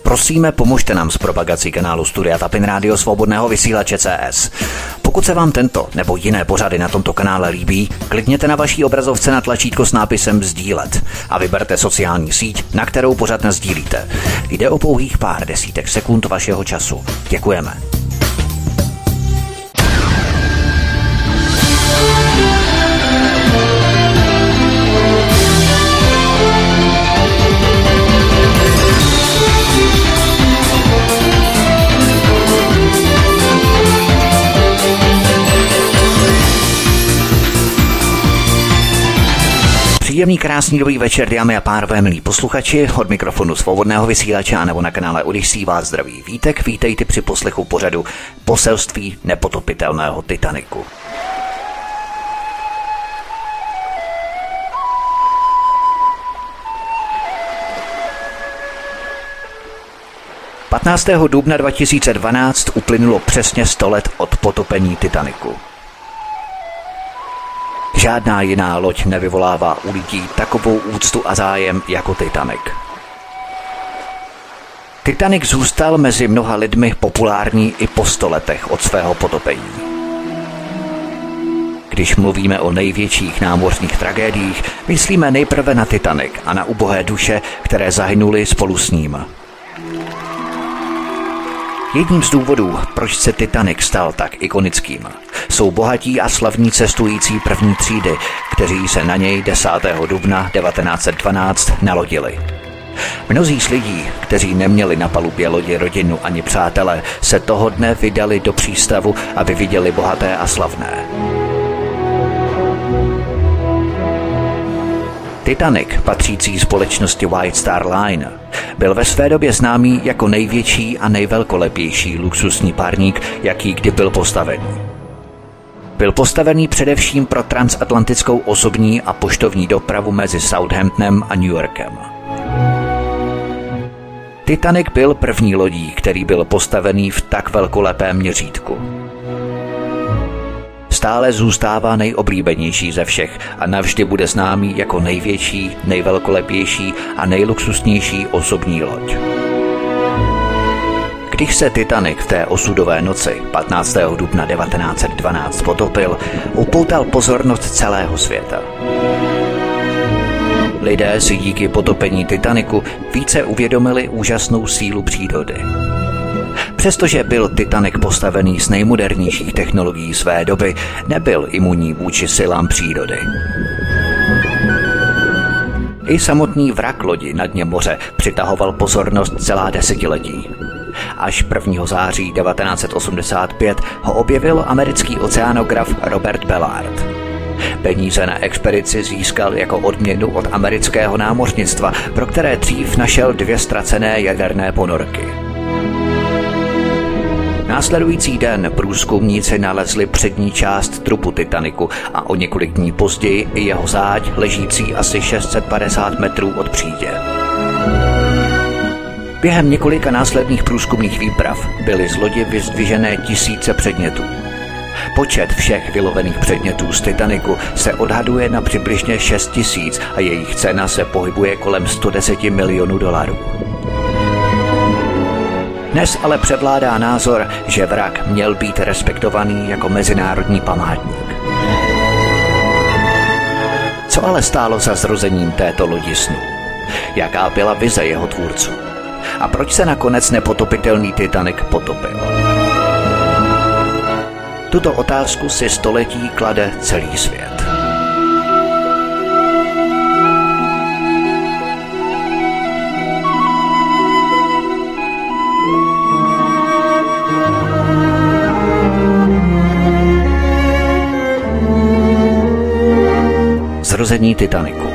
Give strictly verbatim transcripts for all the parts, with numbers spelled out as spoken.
Prosíme, pomožte nám s propagací kanálu Studia Tapin Rádio Svobodného vysílače C S. Pokud se vám tento nebo jiné pořady na tomto kanále líbí, klikněte na vaší obrazovce na tlačítko s nápisem sdílet a vyberte sociální síť, na kterou pořad nasdílíte. Jde o pouhých pár desítek sekund vašeho času. Děkujeme. Příjemný, krásný, dobrý večer, dámy a pánové, milí posluchači, od mikrofonu Svobodného vysílače a nebo na kanále Odyssey vás zdraví Vítek. Vítejte při poslechu pořadu Poselství nepotopitelného Titaniku. patnáctého dubna dva tisíce dvanáct uplynulo přesně sto let od potopení Titaniku. Žádná jiná loď nevyvolává u lidí takovou úctu a zájem jako Titanic. Titanic zůstal mezi mnoha lidmi populární i po sto letech od svého potopení. Když mluvíme o největších námořních tragédiích, myslíme nejprve na Titanic a na ubohé duše, které zahynuly spolu s ním. Jedním z důvodů, proč se Titanic stal tak ikonickým, jsou bohatí a slavní cestující první třídy, kteří se na něj desátého dubna devatenáct set dvanáct nalodili. Mnozí z lidí, kteří neměli na palubě lodi rodinu ani přátele, se toho dne vydali do přístavu, aby viděli bohaté a slavné. Titanic, patřící společnosti White Star Line, byl ve své době známý jako největší a nejvelkolepější luxusní parník, jaký kdy byl postavený. Byl postavený především pro transatlantickou osobní a poštovní dopravu mezi Southamptonem a New Yorkem. Titanic byl první lodí, který byl postavený v tak velkolepém měřítku. Stále zůstává nejoblíbenější ze všech a navždy bude známý jako největší, nejvelkolepější a nejluxusnější osobní loď. Když se Titanic v té osudové noci patnáctého dubna devatenáct set dvanáct potopil, upoutal pozornost celého světa. Lidé si díky potopení Titaniku více uvědomili úžasnou sílu přírody. Přestože byl Titanic postavený z nejmodernějších technologií své doby, nebyl imunní vůči silám přírody. I samotný vrak lodi na dně moře přitahoval pozornost celá desetiletí. Až prvního září devatenáct set osmdesát pět ho objevil americký oceánograf Robert Ballard. Peníze na expedici získal jako odměnu od amerického námořnictva, pro které dřív našel dvě ztracené jaderné ponorky. Následující den průzkumníci nalezli přední část trupu Titaniku a o několik dní později i jeho záď ležící asi šest set padesát metrů od přídě. Během několika následných průzkumných výprav byly z lodi vyzdvižené tisíce předmětů. Počet všech vylovených předmětů z Titaniku se odhaduje na přibližně šest tisíc a jejich cena se pohybuje kolem sto deset milionů dolarů. Dnes ale převládá názor, že vrak měl být respektovaný jako mezinárodní památník. Co ale stálo za zrozením této lodi snů? Jaká byla vize jeho tvůrců? A proč se nakonec nepotopitelný Titanic potopil? Tuto otázku si století klade celý svět. Zrození Titaniku.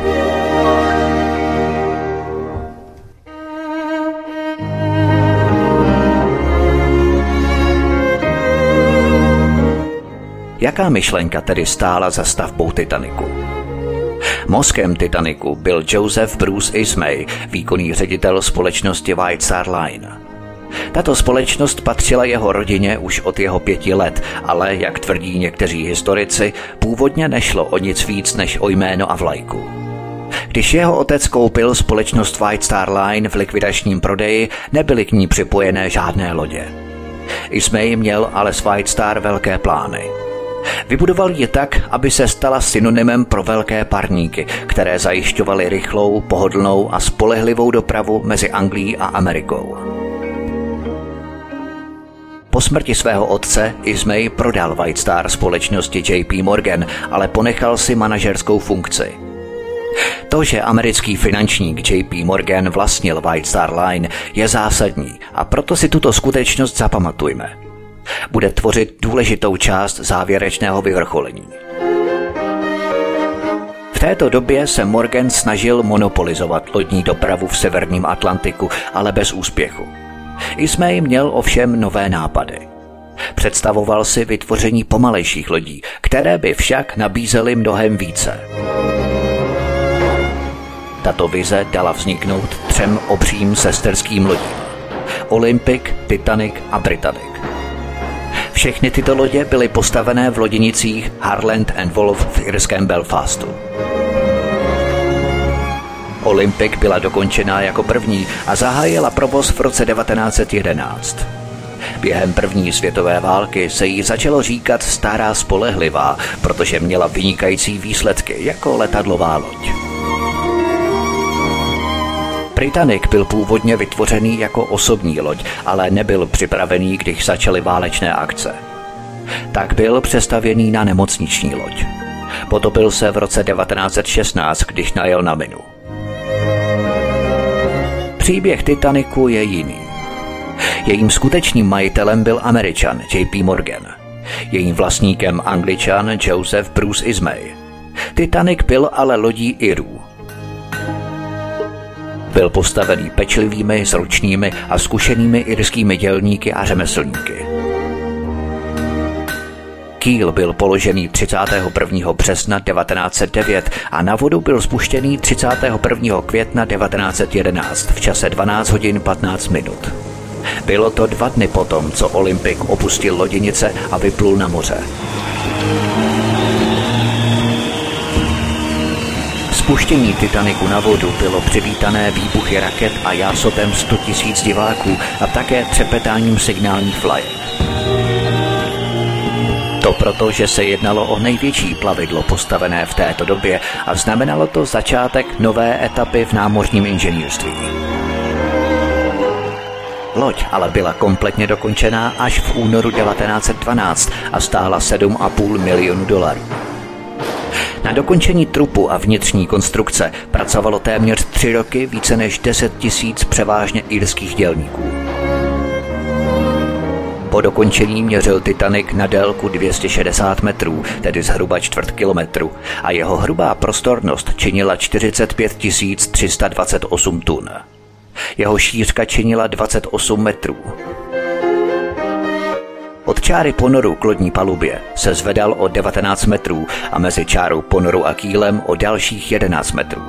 Jaká myšlenka tedy stála za stavbou Titaniku? Mozkem Titaniku byl Joseph Bruce Ismay, výkonný ředitel společnosti White Star Line. Tato společnost patřila jeho rodině už od jeho pěti let, ale, jak tvrdí někteří historici, původně nešlo o nic víc než o jméno a vlajku. Když jeho otec koupil společnost White Star Line v likvidačním prodeji, nebyly k ní připojené žádné lodě. Ismay měl ale s White Star velké plány. Vybudoval ji tak, aby se stala synonymem pro velké parníky, které zajišťovaly rychlou, pohodlnou a spolehlivou dopravu mezi Anglií a Amerikou. Po smrti svého otce Ismay prodal White Star společnosti J P Morgan, ale ponechal si manažerskou funkci. To, že americký finančník J P Morgan vlastnil White Star Line, je zásadní a proto si tuto skutečnost zapamatujme. Bude tvořit důležitou část závěrečného vyvrcholení. V této době se Morgan snažil monopolizovat lodní dopravu v severním Atlantiku, ale bez úspěchu. Ismay měl ovšem nové nápady. Představoval si vytvoření pomalejších lodí, které by však nabízely mnohem více. Tato vize dala vzniknout třem obřím sesterským lodím: Olympic, Titanic a Britannic. Všechny tyto lodě byly postavené v loděnicích Harland and Wolff v irském Belfastu. Olympic byla dokončená jako první a zahájila provoz v roce devatenáct set jedenáct. Během první světové války se jí začalo říkat stará spolehlivá, protože měla vynikající výsledky jako letadlová loď. Britannic byl původně vytvořený jako osobní loď, ale nebyl připravený, když začaly válečné akce. Tak byl přestavěný na nemocniční loď. Potopil se v roce devatenáct set šestnáct, když najel na minu. Příběh Titanicu je jiný. Jejím skutečným majitelem byl Američan J P Morgan. Jejím vlastníkem Angličan Joseph Bruce Ismay. Titanic byl ale lodí Irů. Byl postavený pečlivými, zručnými a zkušenými irskými dělníky a řemeslníky. Kýl byl položený třicátého prvního března devatenáct set devět a na vodu byl spuštěný třicátého prvního května devatenáct set jedenáct v čase dvanáct hodin patnáct minut. Bylo to dva dny potom, co Olympic opustil loděnice a vyplul na moře. Spuštění Titanicu na vodu bylo přivítané výbuchy raket a jásotem sto tisíc diváků a také třepetáním signálních vlajek. To proto, že se jednalo o největší plavidlo postavené v této době a znamenalo to začátek nové etapy v námořním inženýrství. Loď ale byla kompletně dokončená až v únoru devatenáct set dvanáct a stála sedm a půl milionu dolarů. Na dokončení trupu a vnitřní konstrukce pracovalo téměř tři roky více než deset tisíc převážně irských dělníků. Po dokončení měřil Titanic na délku dvě stě šedesát metrů, tedy zhruba čtvrt kilometru, a jeho hrubá prostornost činila čtyřicet pět tisíc tři sta dvacet osm tun. Jeho šířka činila dvacet osm metrů. Od čáry ponoru k lodní palubě se zvedal o devatenáct metrů a mezi čárou ponoru a kýlem o dalších jedenáct metrů.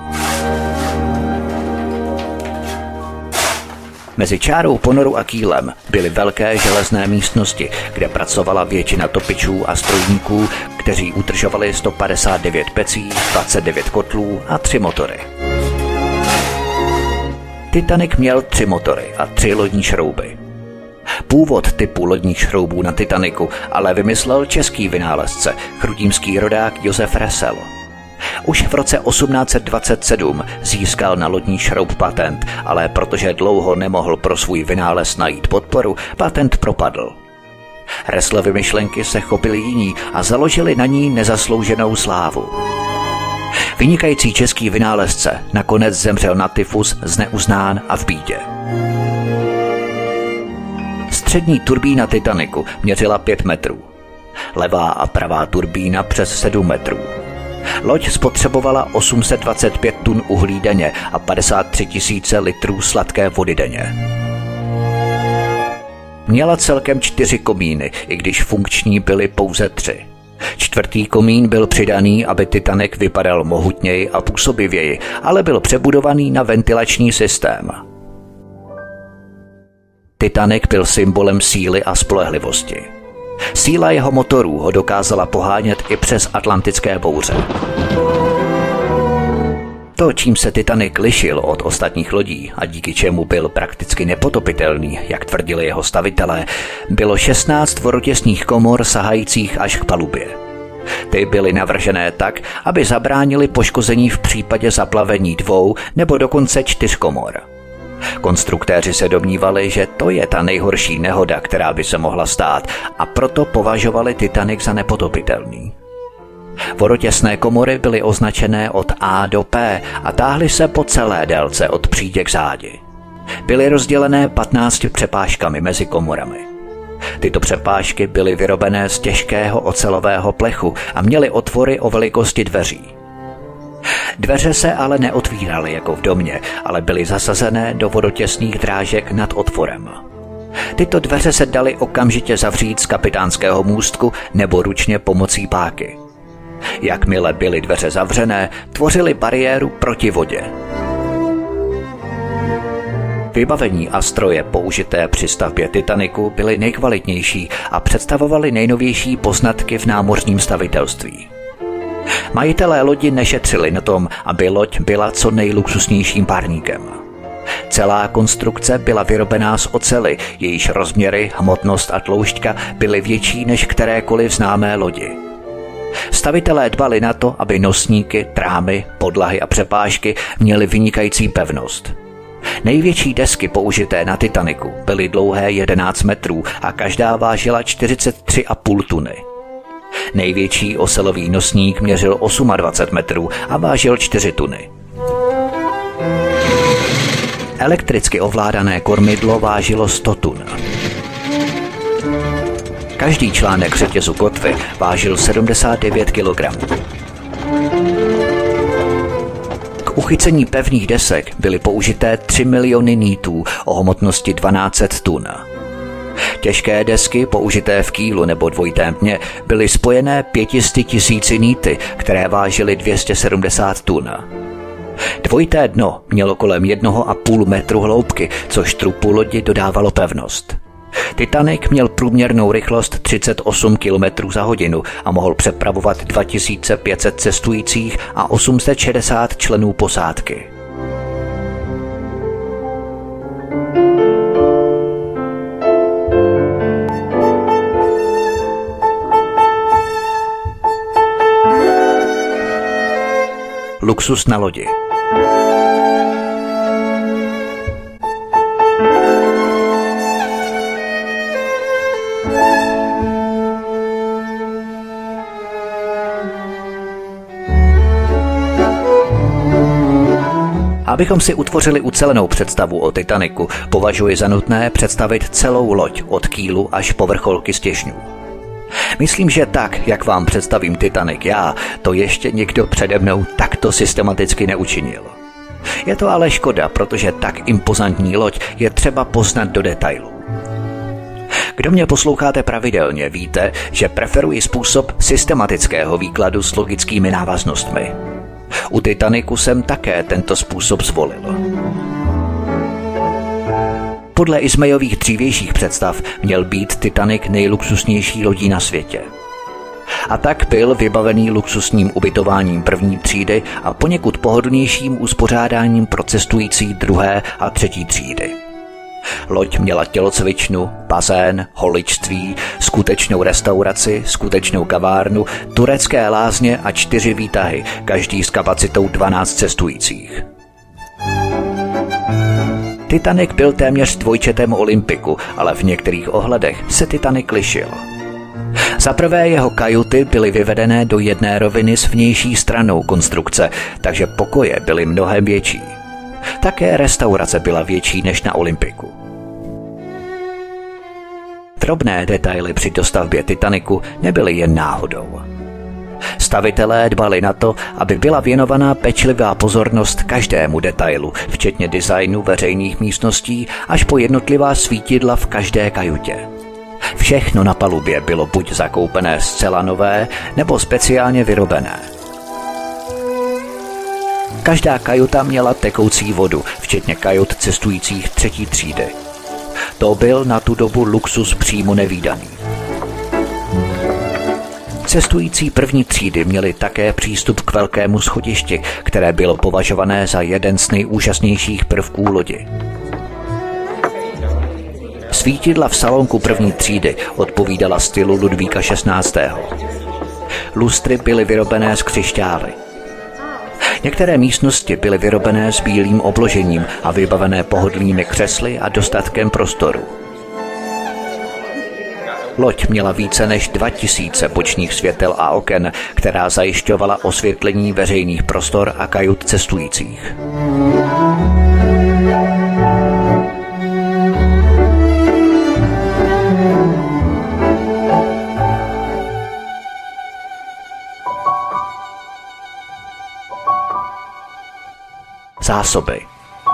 Mezi čárou ponoru a kýlem byly velké železné místnosti, kde pracovala většina topičů a strojníků, kteří udržovali sto padesát devět pecí, dvacet devět kotlů a tři motory. Titanic měl tři motory a tři lodní šrouby. Původ typu lodních šroubů na Titanicu ale vymyslel český vynálezce, chrudimský rodák Josef Ressel. Už v roce osmnáct set dvacet sedm získal na lodní šroub patent, ale protože dlouho nemohl pro svůj vynález najít podporu, patent propadl. Resselovy myšlenky se chopili jiní a založili na ní nezaslouženou slávu. Vynikající český vynálezce nakonec zemřel na tyfus, zneuznán a v bídě. Střední turbína Titanicu měřila pět metrů. Levá a pravá turbína přes sedm metrů. Loď spotřebovala osm set dvacet pět tun uhlí denně a padesát tři tisíce litrů sladké vody denně. Měla celkem čtyři komíny, i když funkční byly pouze tři. Čtvrtý komín byl přidaný, aby Titanic vypadal mohutněji a působivěji, ale byl přebudovaný na ventilační systém. Titanic byl symbolem síly a spolehlivosti. Síla jeho motorů ho dokázala pohánět i přes atlantické bouře. To, čím se Titanic lišil od ostatních lodí a díky čemu byl prakticky nepotopitelný, jak tvrdili jeho stavitelé, bylo šestnáct vodotěsných komor sahajících až k palubě. Ty byly navržené tak, aby zabránili poškození v případě zaplavení dvou nebo dokonce čtyř komor. Konstruktéři se domnívali, že to je ta nejhorší nehoda, která by se mohla stát, a proto považovali Titanic za nepotopitelný. Vodotěsné komory byly označené od A do P a táhly se po celé délce od přídě k zádi. Byly rozdělené patnácti přepážkami mezi komorami. Tyto přepážky byly vyrobené z těžkého ocelového plechu a měly otvory o velikosti dveří. Dveře se ale neotvíraly jako v domě, ale byly zasazené do vodotěsných drážek nad otvorem. Tyto dveře se daly okamžitě zavřít z kapitánského můstku nebo ručně pomocí páky. Jakmile byly dveře zavřené, tvořily bariéru proti vodě. Vybavení a stroje použité při stavbě Titanicu byly nejkvalitnější a představovaly nejnovější poznatky v námořním stavitelství. Majitelé lodi nešetřili na tom, aby loď byla co nejluxusnějším párníkem. Celá konstrukce byla vyrobená z oceli, jejíž rozměry, hmotnost a tloušťka byly větší než kterékoliv známé lodi. Stavitelé dbali na to, aby nosníky, trámy, podlahy a přepážky měly vynikající pevnost. Největší desky použité na Titanicu byly dlouhé jedenáct metrů a každá vážila čtyřicet tři a půl tuny. Největší ocelový nosník měřil dvacet osm metrů a vážil čtyři tuny. Elektricky ovládané kormidlo vážilo sto tun. Každý článek řetězu kotvy vážil sedmdesát devět kilogramů. K uchycení pevných desek byly použité tři miliony nýtů o hmotnosti dvanáct set tun. Těžké desky použité v kýlu nebo dvojitém dně byly spojené pětisty tisíci nýty, které vážily dvě stě sedmdesát tun. Dvojité dno mělo kolem jednoho a půl metru hloubky, což trupu lodi dodávalo pevnost. Titanic měl průměrnou rychlost třicet osm kilometrů za hodinu a mohl přepravovat dva tisíce pět set cestujících a osm set šedesát členů posádky. Luxus na lodi. Abychom si utvořili ucelenou představu o Titanicu, považuji za nutné představit celou loď od kýlu až po vrcholky stěžňů. Myslím, že tak, jak vám představím Titanic já, to ještě nikdo přede mnou takto systematicky neučinil. Je to ale škoda, protože tak impozantní loď je třeba poznat do detailu. Kdo mě posloucháte pravidelně, víte, že preferuji způsob systematického výkladu s logickými návaznostmi. U Titanicu jsem také tento způsob zvolil. Podle Ismayových dřívějších představ měl být Titanic nejluxusnější lodí na světě. A tak byl vybavený luxusním ubytováním první třídy a poněkud pohodlnějším uspořádáním pro cestující druhé a třetí třídy. Loď měla tělocvičnu, bazén, holičství, skutečnou restauraci, skutečnou kavárnu, turecké lázně a čtyři výtahy, každý s kapacitou dvanáct cestujících. Titanic byl téměř dvojčetem Olympiku, ale v některých ohledech se Titanic lišil. Za prvé jeho kajuty byly vyvedené do jedné roviny s vnější stranou konstrukce, takže pokoje byly mnohem větší. Také restaurace byla větší než na Olympiku. Drobné detaily při dostavbě Titanicu nebyly jen náhodou. Stavitelé dbali na to, aby byla věnovaná pečlivá pozornost každému detailu, včetně designu veřejných místností až po jednotlivá svítidla v každé kajutě. Všechno na palubě bylo buď zakoupené zcela nové, nebo speciálně vyrobené. Každá kajuta měla tekoucí vodu, včetně kajut cestujících třetí třídy. To byl na tu dobu luxus přímo nevídaný. Cestující první třídy měli také přístup k velkému schodišti, které bylo považované za jeden z nejúžasnějších prvků lodi. Svítidla v salonku první třídy odpovídala stylu Ludvíka šestnáctého. Lustry byly vyrobené z křišťály. Některé místnosti byly vyrobené s bílým obložením a vybavené pohodlnými křesly a dostatkem prostoru. Loď měla více než dva tisíce bočních světel a oken, která zajišťovala osvětlení veřejných prostor a kajut cestujících. Zásoby.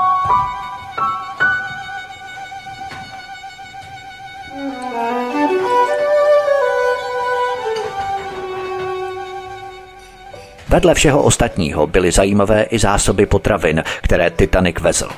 Vedle všeho ostatního byly zajímavé i zásoby potravin, které Titanic vezl.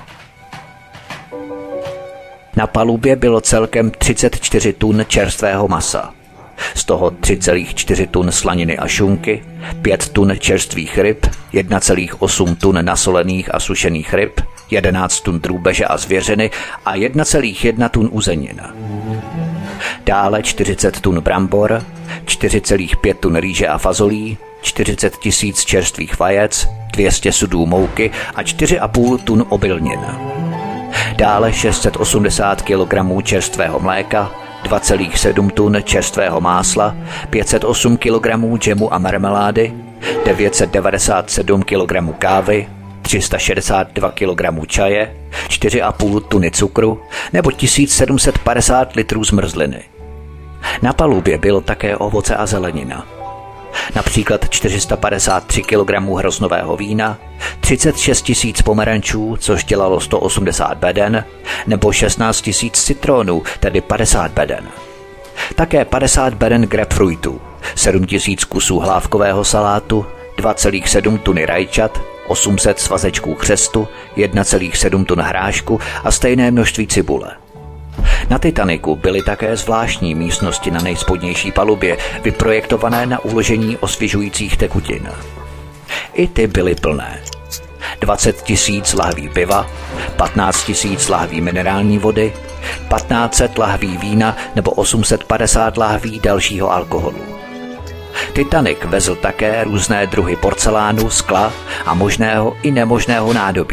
Na palubě bylo celkem třicet čtyři tun čerstvého masa. Z toho tři celé čtyři tun slaniny a šunky, pět tun čerstvých ryb, jedna celá osm tun nasolených a sušených ryb, jedenáct tun drůbeže a zvěřiny a jedna celá jedna tun uzenina. Dále čtyřicet tun brambor, čtyři celá pět tun rýže a fazolí, čtyřicet tisíc čerstvých vajec, dvě stě sudů mouky a čtyři a půl tun obilnin. Dále šest set osmdesát kilogramů čerstvého mléka, dva celá sedm tun čerstvého másla, pět set osm kilogramů džemu a marmelády, devět set devadesát sedm kilogramů kávy, tři sta šedesát dva kilogramů čaje, čtyři a půl tuny cukru nebo tisíc sedm set padesát litrů zmrzliny. Na palubě bylo také ovoce a zelenina. Například čtyři sta padesát tři kilogramů hroznového vína, třicet šest tisíc pomerančů, což dělalo sto osmdesát beden, nebo šestnáct tisíc citronů, tedy padesát beden. Také padesát beden grapefruitů, sedm tisíc kusů hlávkového salátu, dva celá sedm tuny rajčat, osm set svazečků chřestu, jedna celá sedm tun hrášku a stejné množství cibule. Na Titanicu byly také zvláštní místnosti na nejspodnější palubě, vyprojektované na uložení osvěžujících tekutin. I ty byly plné. dvacet tisíc lahví piva, patnáct tisíc lahví minerální vody, patnáct set lahví vína nebo osm set padesát lahví dalšího alkoholu. Titanic vezl také různé druhy porcelánu, skla a možného i nemožného nádobí.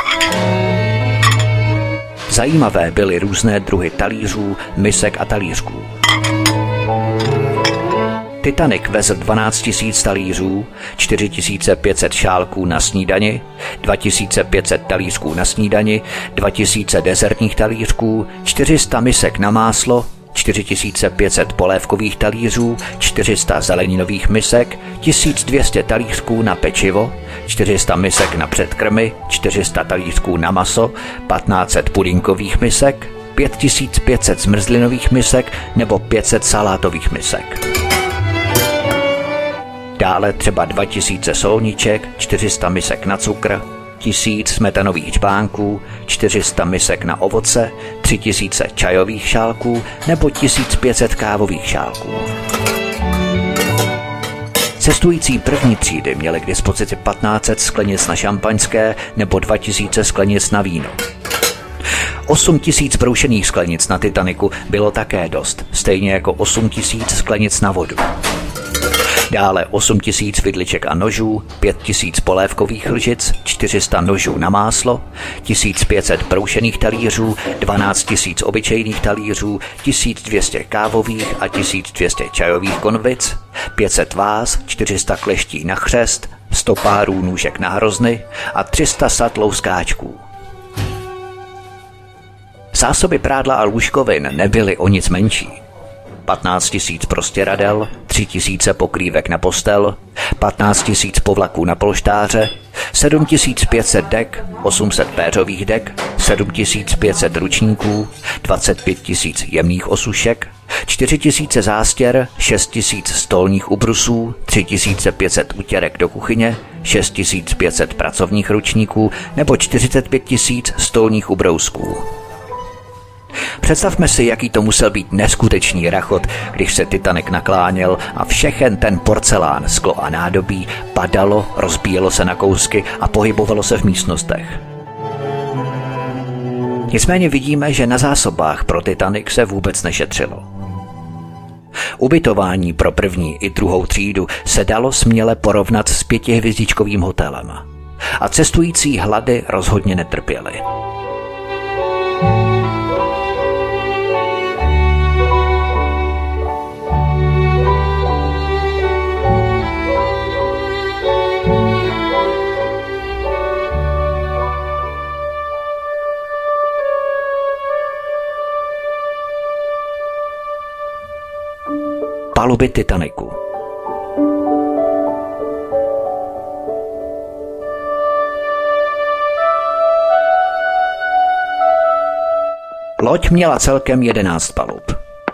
Zajímavé byly různé druhy talířů, misek a talířků. Titanic vezl dvanáct tisíc talířů, čtyři tisíce pět set šálků na snídani, dva tisíce pět set talířků na snídani, dva tisíce dezertních talířků, čtyři sta misek na máslo, čtyři tisíce pět set polévkových talířů, čtyři sta zeleninových misek, tisíc dvě stě talířků na pečivo, čtyři sta misek na předkrmy, čtyři sta talířků na maso, patnáct set pudinkových misek, pět tisíc pět set zmrzlinových misek nebo pět set salátových misek. Dále třeba dva tisíce solniček, čtyři sta misek na cukr, tisíc smetanových čbánků, čtyři sta misek na ovoce, tři tisíce čajových šálků nebo tisíc pět set kávových šálků. Cestující první třídy měli k dispozici patnáct set sklenic na šampaňské nebo dva tisíce sklenic na víno. osm tisíc broušených sklenic na Titanicu bylo také dost, stejně jako osm tisíc sklenic na vodu. Dále osm tisíc vidliček a nožů, pět tisíc polévkových lžic, čtyři sta nožů na máslo, tisíc pět set broušených talířů, dvanáct tisíc obyčejných talířů, tisíc dvě stě kávových a tisíc dvě stě čajových konvic, pět set váz, čtyři sta kleští na chřest, sto párů nůžek na hrozny a tři sta sat louskáčků. Zásoby prádla a lůžkovin nebyly o nic menší. patnáct tisíc prostěradel, tři tisíce pokrývek na postel, patnáct tisíc povlaků na polštáře, sedm tisíc pět set dek, osm set péřových dek, sedm tisíc pět set ručníků, dvacet pět tisíc jemných osušek, čtyři tisíce zástěr, šest tisíc stolních ubrusů, tři tisíce pět set utěrek do kuchyně, šest tisíc pět set pracovních ručníků nebo čtyřicet pět tisíc stolních ubrousků. Představme si, jaký to musel být neskutečný rachot, když se Titanic nakláněl a všechen ten porcelán, sklo a nádobí padalo, rozbíjelo se na kousky a pohybovalo se v místnostech. Nicméně vidíme, že na zásobách pro Titanic se vůbec nešetřilo. Ubytování pro první i druhou třídu se dalo směle porovnat s pětihvězdičkovým hotelem. A cestující hlady rozhodně netrpěli. Paluby Titaniku. Loď měla celkem jedenáct palub.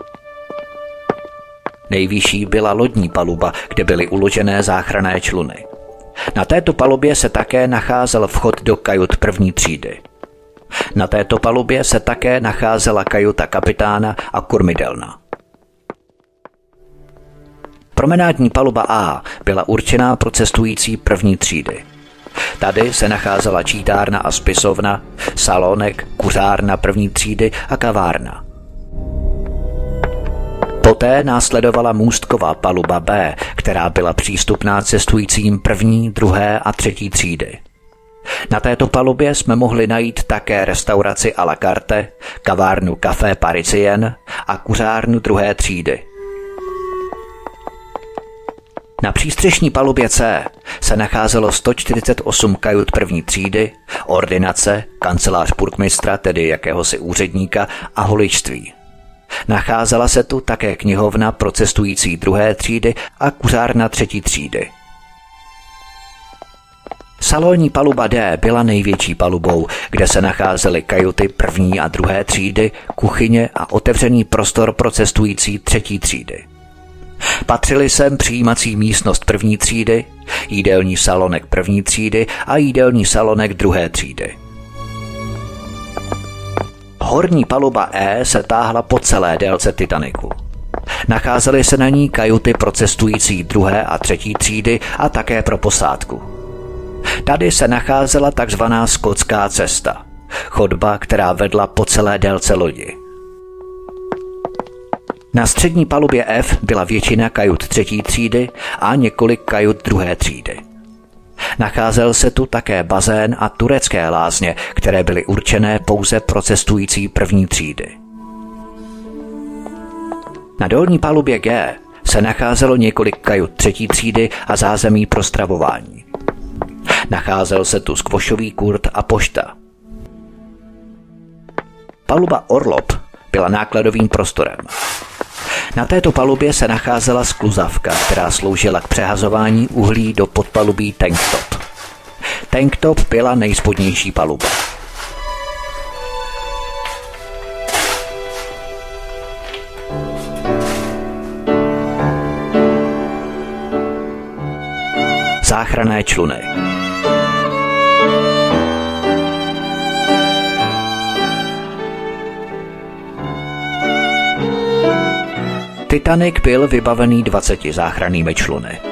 Nejvyšší byla lodní paluba, kde byly uložené záchranné čluny. Na této palubě se také nacházel vchod do kajut první třídy. Na této palubě se také nacházela kajuta kapitána a kormidelna. Promenádní paluba A byla určená pro cestující první třídy. Tady se nacházela čítárna a spisovna, salonek, kuřárna první třídy a kavárna. Poté následovala můstková paluba B, která byla přístupná cestujícím první, druhé a třetí třídy. Na této palubě jsme mohli najít také restauraci à la carte, kavárnu Café Parisien a kuřárnu druhé třídy. Na přístřešní palubě C se nacházelo sto čtyřicet osm kajut první třídy, ordinace, kancelář burgmistra, tedy jakéhosi úředníka, a holičství. Nacházela se tu také knihovna pro cestující druhé třídy a kuřárna třetí třídy. Salonní paluba D byla největší palubou, kde se nacházely kajuty první a druhé třídy, kuchyně a otevřený prostor pro cestující třetí třídy. Patřily sem přijímací místnost první třídy, jídelní salonek první třídy a jídelní salonek druhé třídy. Horní paluba E se táhla po celé délce Titaniku. Nacházely se na ní kajuty pro cestující druhé a třetí třídy a také pro posádku. Tady se nacházela takzvaná skotská cesta, chodba, která vedla po celé délce lodi. Na střední palubě F byla většina kajut třetí třídy a několik kajut druhé třídy. Nacházel se tu také bazén a turecké lázně, které byly určené pouze pro cestující první třídy. Na dolní palubě G se nacházelo několik kajut třetí třídy a zázemí pro stravování. Nacházel se tu skvošový kurt a pošta. Paluba Orlop byla nákladovým prostorem. Na této palubě se nacházela skluzavka, která sloužila k přehazování uhlí do podpalubí Tanktop. Tanktop byla nejspodnější paluba. Záchranné čluny. Titanic byl vybavený dvaceti záchrannými čluny.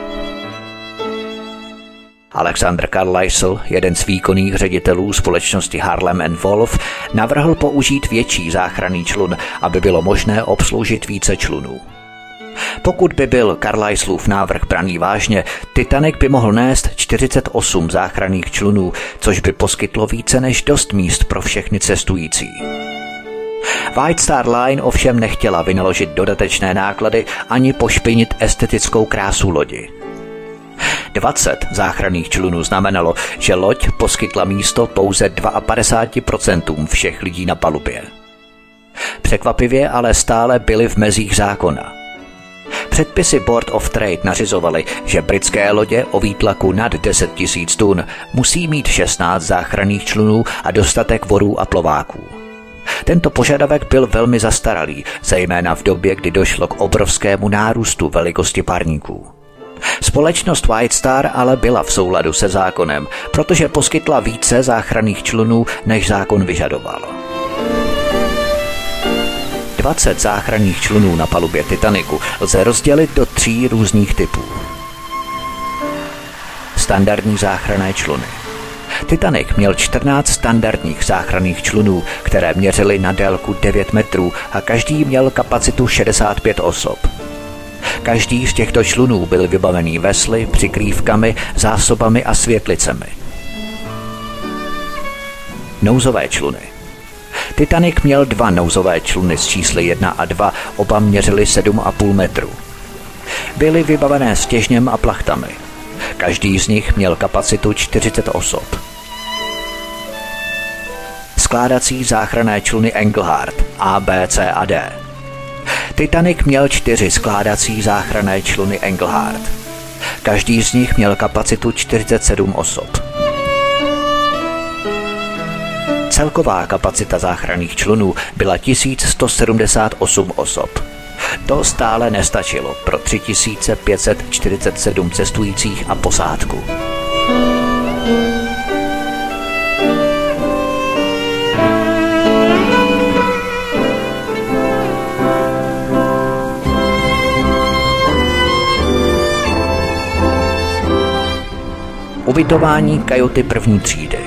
Alexander Carlisle, jeden z výkonných ředitelů společnosti Harlem and Wolff, navrhl použít větší záchranný člun, aby bylo možné obsloužit více člunů. Pokud by byl Carlisleův návrh braný vážně, Titanic by mohl nést čtyřicet osm záchranných člunů, což by poskytlo více než dost míst pro všechny cestující. White Star Line ovšem nechtěla vynaložit dodatečné náklady ani pošpinit estetickou krásu lodi. dvacet záchranných člunů znamenalo, že loď poskytla místo pouze padesát dva procent všech lidí na palubě. Překvapivě ale stále byly v mezích zákona. Předpisy Board of Trade nařizovaly, že britské lodě o výtlaku nad deset tisíc tun musí mít šestnáct záchranných člunů a dostatek vorů a plováků. Tento požadavek byl velmi zastaralý, zejména v době, kdy došlo k obrovskému nárůstu velikosti parníků. Společnost White Star ale byla v souladu se zákonem, protože poskytla více záchranných člunů, než zákon vyžadoval. dvacet záchranných člunů na palubě Titaniku lze rozdělit do tří různých typů. Standardní záchranné čluny. Titanic měl čtrnáct standardních záchranných člunů, které měřily na délku devět metrů a každý měl kapacitu šedesát pět osob. Každý z těchto člunů byl vybavený vesly, přikrývkami, zásobami a světlicemi. Nouzové čluny. Titanic měl dva nouzové čluny s čísly jedna a dva, oba měřily sedm a půl metru. Byly vybavené stěžněm a plachtami. Každý z nich měl kapacitu čtyřicet osob. Skládací záchranné čluny Engelhardt A, B, C a D. Titanic měl čtyři skládací záchranné čluny Engelhardt. Každý z nich měl kapacitu čtyřicet sedm osob. Celková kapacita záchranných člunů byla tisíc sto sedmdesát osm osob. To stále nestačilo pro tři tisíce pět set čtyřicet sedm cestujících a posádku. Ubytování kajuty první třídy.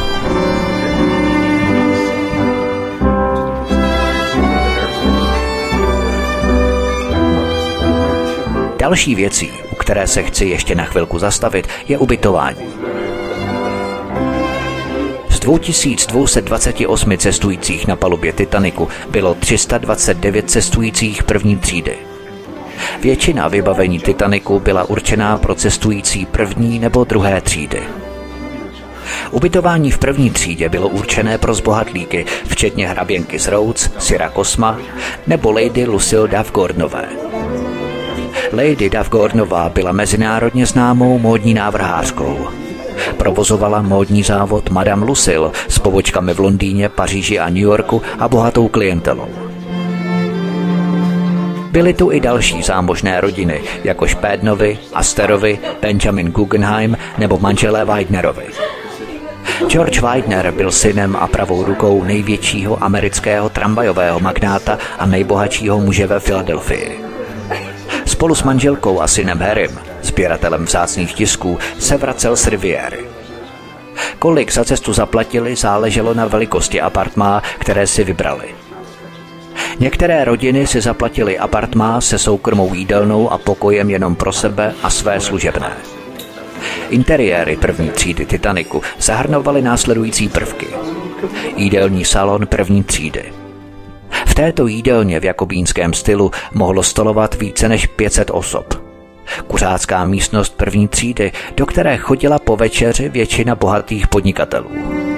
Další věcí, u které se chci ještě na chvilku zastavit, je ubytování. Z dva tisíce dvě stě dvacet osm cestujících na palubě Titaniku bylo tři sta dvacet devět cestujících první třídy. Většina vybavení Titaniku byla určená pro cestující první nebo druhé třídy. Ubytování v první třídě bylo určené pro zbohatlíky, včetně hraběnky z Rhodes, Sira Cosma nebo Lady Lucille Duff Gordonové. Lady Duff Gordonová byla mezinárodně známou módní návrhářkou. Provozovala módní závod Madame Lucille s pobočkami v Londýně, Paříži a New Yorku a bohatou klientelou. Byly tu i další zámožné rodiny, jako Špédnovi, Asterovi, Benjamin Guggenheim nebo manželé Widenerovi. George Widener byl synem a pravou rukou největšího amerického tramvajového magnáta a nejbohatšího muže ve Filadelfii. Spolu s manželkou a synem Harrym, sběratelem vzácných tisků, se vracel z Riviéry. Kolik za cestu zaplatili, záleželo na velikosti apartmá, které si vybrali. Některé rodiny si zaplatili apartmá se soukromou jídelnou a pokojem jenom pro sebe a své služebné. Interiéry první třídy Titaniku zahrnovaly následující prvky. Jídelní salon první třídy. V této jídelně v jakobínském stylu mohlo stolovat více než pět set osob. Kuřácká místnost první třídy, do které chodila po večeři většina bohatých podnikatelů.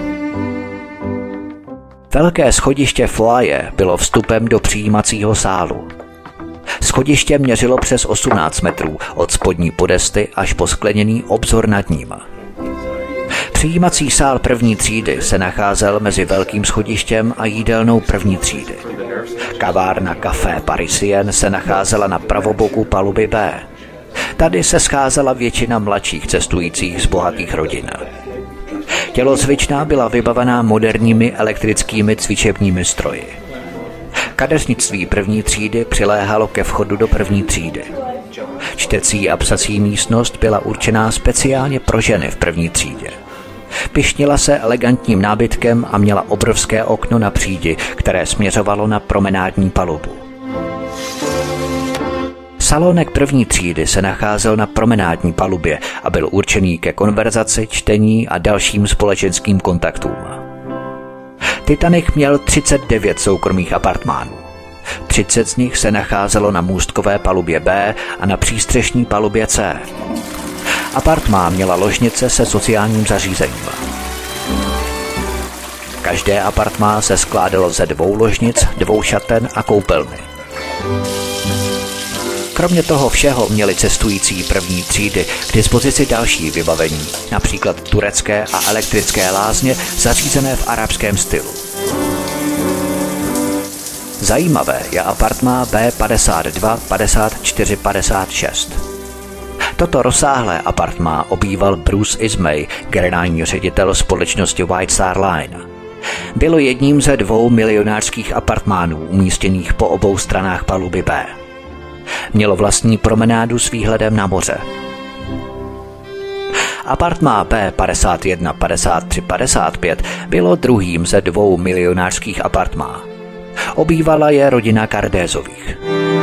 Velké schodiště foyer bylo vstupem do přijímacího sálu. Schodiště měřilo přes osmnáct metrů od spodní podesty až po skleněný obzor nad ním. Přijímací sál první třídy se nacházel mezi velkým schodištěm a jídelnou první třídy. Kavárna Café Parisien se nacházela na pravoboku paluby B. Tady se scházela většina mladších cestujících z bohatých rodin. Tělocvičná byla vybavená moderními elektrickými cvičebními stroji. Kadeřnictví první třídy přiléhalo ke vchodu do první třídy. Čtecí a psací místnost byla určená speciálně pro ženy v první třídě. Pyšnila se elegantním nábytkem a měla obrovské okno na přídi, které směřovalo na promenádní palubu. Salonek první třídy se nacházel na promenádní palubě a byl určený ke konverzaci, čtení a dalším společenským kontaktům. Titanic měl třicet devět soukromých apartmánů. třicet z nich se nacházelo na můstkové palubě B a na přístřešní palubě C. Apartmá měla ložnice se sociálním zařízením. Každé apartmá se skládalo ze dvou ložnic, dvou šaten a koupelny. Kromě toho všeho měli cestující první třídy k dispozici další vybavení, například turecké a elektrické lázně zařízené v arabském stylu. Zajímavé je apartmá B padesát dva padesát čtyři padesát šest. Toto rozsáhlé apartmá obýval Bruce Ismay, generální ředitel společnosti White Star Line. Bylo jedním ze dvou milionářských apartmánů umístěných po obou stranách paluby B. Mělo vlastní promenádu s výhledem na moře. Apartmán B padesát jedna, padesát tři, padesát pět bylo druhým ze dvou milionářských apartmánů. Obývala je rodina Cardézových.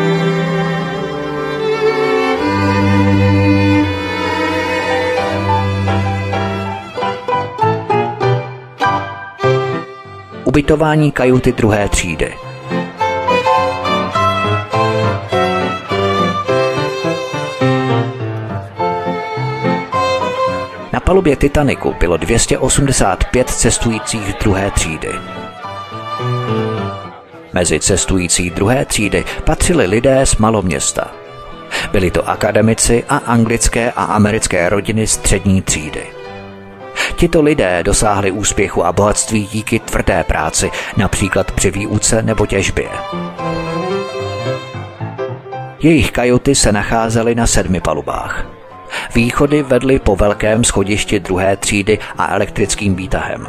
Ubytování kajuty druhé třídy. Na palubě Titaniku bylo dvě stě osmdesát pět cestujících druhé třídy. Mezi cestující druhé třídy patřili lidé z maloměsta. Byli to akademici a anglické a americké rodiny střední třídy. Tito lidé dosáhli úspěchu a bohatství díky tvrdé práci, například při výuce nebo těžbě. Jejich kajuty se nacházely na sedmi palubách. Východy vedly po velkém schodišti druhé třídy a elektrickým výtahem.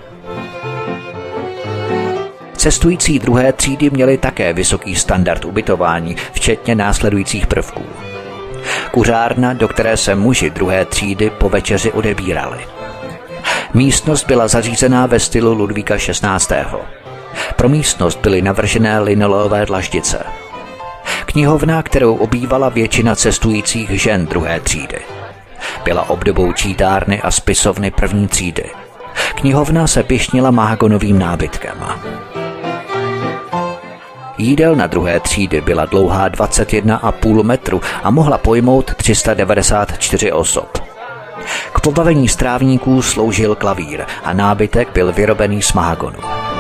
Cestující druhé třídy měli také vysoký standard ubytování, včetně následujících prvků. Kuřárna, do které se muži druhé třídy po večeři odebírali. Místnost byla zařízená ve stylu Ludvíka šestnáctého. Pro místnost byly navržené linoleové dlaždice. Knihovna, kterou obývala většina cestujících žen druhé třídy. Byla obdobou čítárny a spisovny první třídy. Knihovna se pyšnila mahagonovým nábytkem. Jídelna druhé třídy byla dlouhá dvacet jedna a půl metru a mohla pojmout tři sta devadesát čtyři osob. K pobavení strávníků sloužil klavír a nábytek byl vyrobený z mahagonu.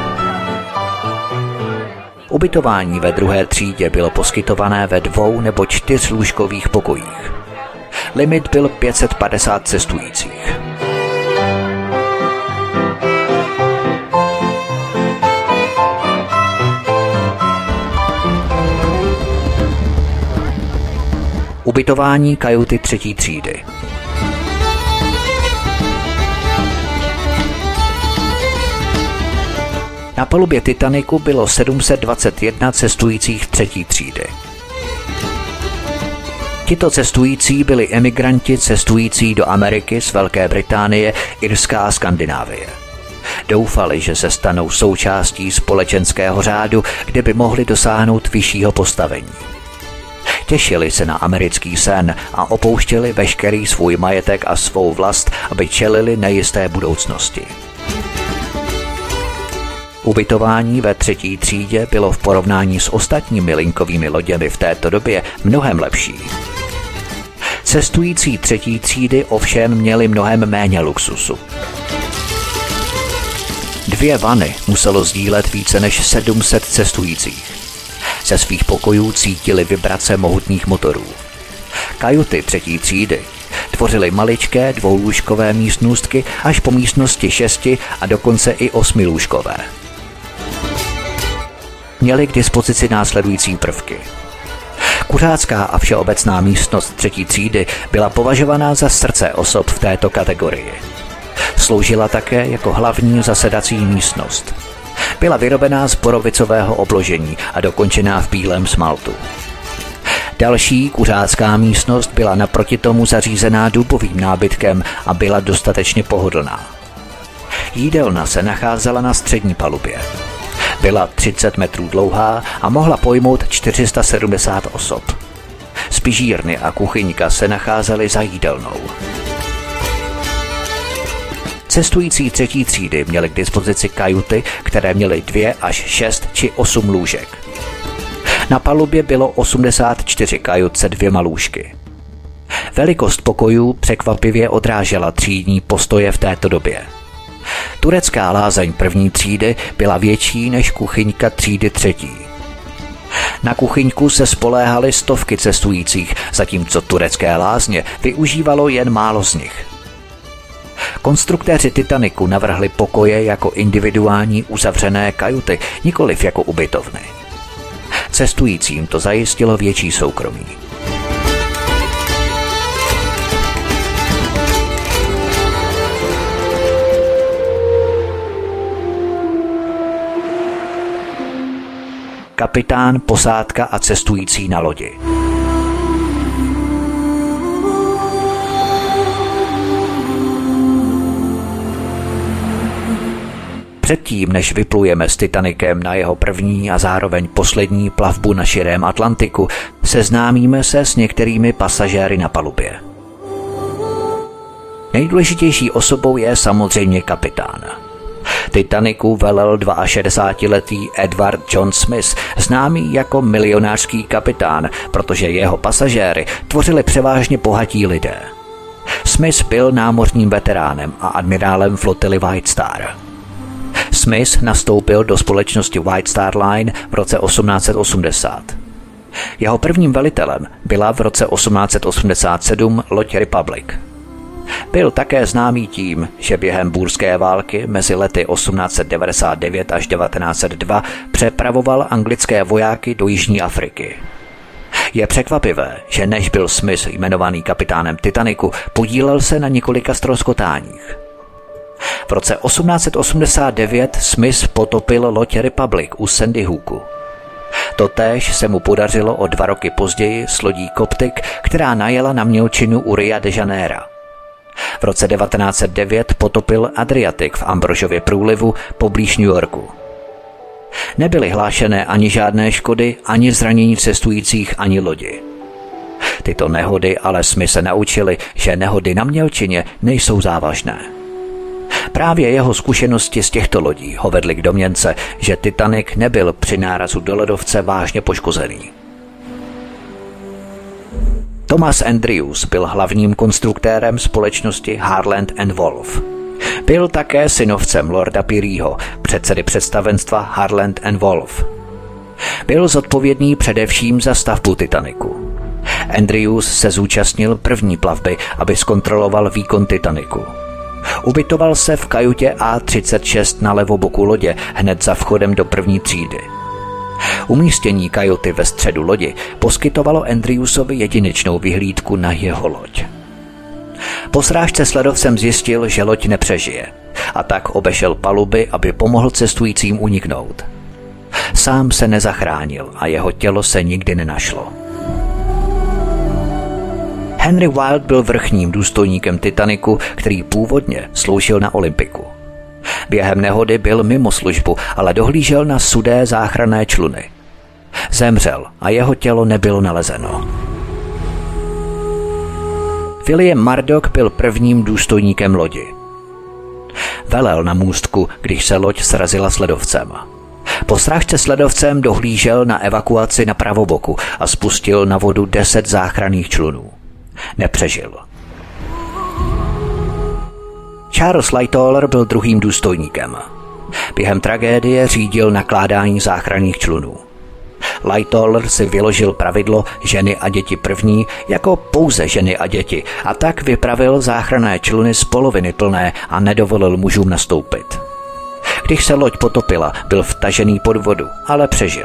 Ubytování ve druhé třídě bylo poskytované ve dvou nebo čtyřlůžkových pokojích. Limit byl pět set padesát cestujících. Ubytování kajuty třetí třídy. Na palubě Titaniku bylo sedm set dvacet jedna cestujících třetí třídy. Tito cestující byli emigranti cestující do Ameriky z Velké Británie, Irska a Skandinávie. Doufali, že se stanou součástí společenského řádu, kde by mohli dosáhnout vyššího postavení. Těšili se na americký sen a opouštěli veškerý svůj majetek a svou vlast, aby čelili nejisté budoucnosti. Ubytování ve třetí třídě bylo v porovnání s ostatními linkovými loděmi v této době mnohem lepší. Cestující třetí třídy ovšem měli mnohem méně luxusu. Dvě vany muselo sdílet více než sedm set cestujících. Ze svých pokojů cítili vibrace mohutných motorů. Kajuty třetí třídy tvořily maličké dvoulůžkové místnostky až po místnosti šesti a dokonce i osmilůžkové. Měli k dispozici následující prvky. Kuřácká a všeobecná místnost třetí třídy byla považovaná za srdce osob v této kategorii. Sloužila také jako hlavní zasedací místnost. Byla vyrobená z borovicového obložení a dokončená v bílém smaltu. Další kuřácká místnost byla naproti tomu zařízená dubovým nábytkem a byla dostatečně pohodlná. Jídelna se nacházela na střední palubě. Byla třicet metrů dlouhá a mohla pojmout čtyři sta sedmdesát osob. Spižírny a kuchyňka se nacházely za jídelnou. Cestující třetí třídy měli k dispozici kajuty, které měly dvě až šest či osm lůžek. Na palubě bylo osmdesát čtyři kajut se dvěma lůžky. Velikost pokojů překvapivě odrážela třídní postoje v této době. Turecká lázeň první třídy byla větší než kuchyňka třídy třetí. Na kuchyňku se spoléhaly stovky cestujících, zatímco turecké lázně využívalo jen málo z nich. Konstruktéři Titaniku navrhli pokoje jako individuální uzavřené kajuty, nikoliv jako ubytovny. Cestujícím to zajistilo větší soukromí. kapitán, posádka a cestující na lodi. Předtím, než vyplujeme s Titanikem na jeho první a zároveň poslední plavbu na širém Atlantiku, seznámíme se s některými pasažéry na palubě. Nejdůležitější osobou je samozřejmě kapitán. Titaniku velel šedesátiletý Edward John Smith, známý jako milionářský kapitán, protože jeho pasažéry tvořili převážně bohatí lidé. Smith byl námořním veteránem a admirálem flotily White Star. Smith nastoupil do společnosti White Star Line v roce osmnáct set osmdesát. Jeho prvním velitelem byla v roce osmnáct set osmdesát sedm loď Republic. Byl také známý tím, že během búrské války mezi lety osmnáct set devadesát devět až devatenáct set dva přepravoval anglické vojáky do Jižní Afriky. Je překvapivé, že než byl Smith jmenovaný kapitánem Titaniku, podílel se na několika ztroskotáních. V roce osmnáct set osmdesát devět Smith potopil loď Republic u Sandy Hooku. Totéž se mu podařilo o dva roky později s lodí Coptic, která najela na mělčinu u Ria de Janeiro. V roce devatenáct set devět potopil Adriatic v Ambrožově průlivu poblíž New Yorku. Nebyly hlášené ani žádné škody, ani zranění cestujících, ani lodi. Tyto nehody ale jsme se naučili, že nehody na mělčině nejsou závažné. Právě jeho zkušenosti z těchto lodí ho vedly k domněnce, že Titanic nebyl při nárazu do ledovce vážně poškozený. Thomas Andrews byl hlavním konstruktérem společnosti Harland and Wolff. Byl také synovcem Lorda Pearyho, předsedy představenstva Harland and Wolff. Byl zodpovědný především za stavbu Titaniku. Andrews se zúčastnil první plavby, aby zkontroloval výkon Titaniku. Ubytoval se v kajutě A třicet šest na levoboku lodě, hned za vchodem do první třídy. Umístění kajuty ve středu lodi poskytovalo Andrewsovi jedinečnou vyhlídku na jeho loď. Po srážce s ledovcem zjistil, že loď nepřežije, a tak obešel paluby, aby pomohl cestujícím uniknout. Sám se nezachránil a jeho tělo se nikdy nenašlo. Henry Wilde byl vrchním důstojníkem Titaniku, který původně sloužil na Olympiku. Během nehody byl mimo službu, ale dohlížel na sudé záchranné čluny. Zemřel a jeho tělo nebylo nalezeno. William Murdoch byl prvním důstojníkem lodi. Velel na můstku, když se loď srazila s ledovcem. Po srážce s ledovcem dohlížel na evakuaci na pravoboku a spustil na vodu deset záchranných člunů. Nepřežil. Charles Lightoller byl druhým důstojníkem. Během tragédie řídil nakládání záchranných člunů. Lightoller si vyložil pravidlo ženy a děti první jako pouze ženy a děti a tak vypravil záchranné čluny z poloviny plné a nedovolil mužům nastoupit. Když se loď potopila, byl vtažený pod vodu, ale přežil.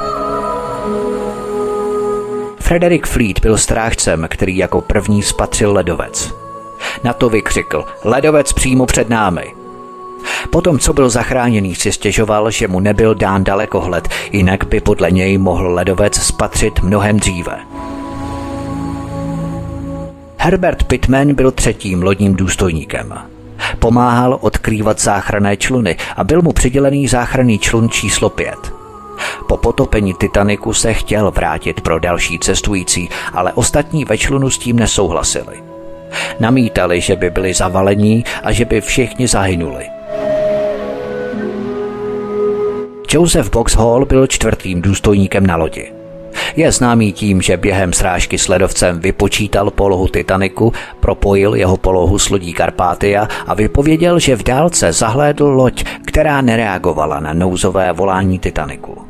Frederick Fleet byl strážcem, který jako první spatřil ledovec. Na to vykřikl: ledovec přímo před námi. Potom, co byl zachráněný, si stěžoval, že mu nebyl dán dalekohled, jinak by podle něj mohl ledovec spatřit mnohem dříve. Herbert Pitman byl třetím lodním důstojníkem. Pomáhal odkrývat záchranné čluny a byl mu přidělený záchranný člun číslo pět. Po potopení Titaniku se chtěl vrátit pro další cestující, ale ostatní ve člunu s tím nesouhlasili. Namítali, že by byli zavalení a že by všichni zahynuli. Joseph Boxhall byl čtvrtým důstojníkem na lodi. Je známý tím, že během srážky s ledovcem vypočítal polohu Titaniku, propojil jeho polohu s lodí Carpathia a vypověděl, že v dálce zahlédl loď, která nereagovala na nouzové volání Titaniku.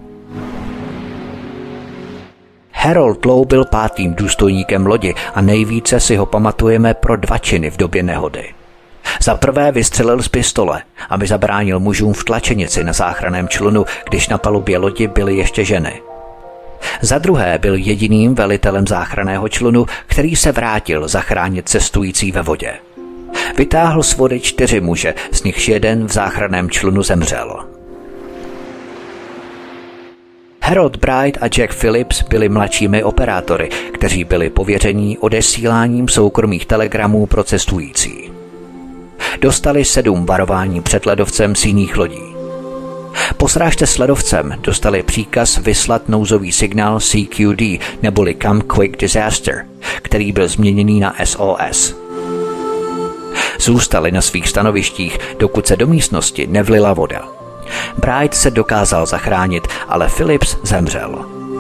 Harold Lowe byl pátým důstojníkem lodi a nejvíce si ho pamatujeme pro dva činy v době nehody. Za prvé vystřelil z pistole, aby zabránil mužům v tlačenici na záchranném člunu, když na palubě lodi byly ještě ženy. Za druhé byl jediným velitelem záchranného člunu, který se vrátil zachránit cestující ve vodě. Vytáhl z vody čtyři muže, z nichž jeden v záchranném člunu zemřel. Harold Bright a Jack Phillips byli mladšími operátory, kteří byli pověření odesíláním soukromých telegramů pro cestující. Dostali sedm varování před ledovcem z jiných lodí. Po srážce s ledovcem dostali příkaz vyslat nouzový signál C Q D neboli Come Quick Disaster, který byl změněný na S O S. Zůstali na svých stanovištích, dokud se do místnosti nevlila voda. Bright se dokázal zachránit, ale Phillips zemřel.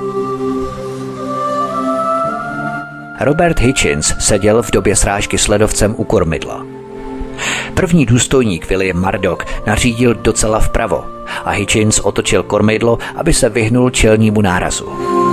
Robert Hitchens seděl v době srážky s ledovcem u kormidla. První důstojník William Murdoch nařídil docela vpravo a Hitchens otočil kormidlo, aby se vyhnul čelnímu nárazu.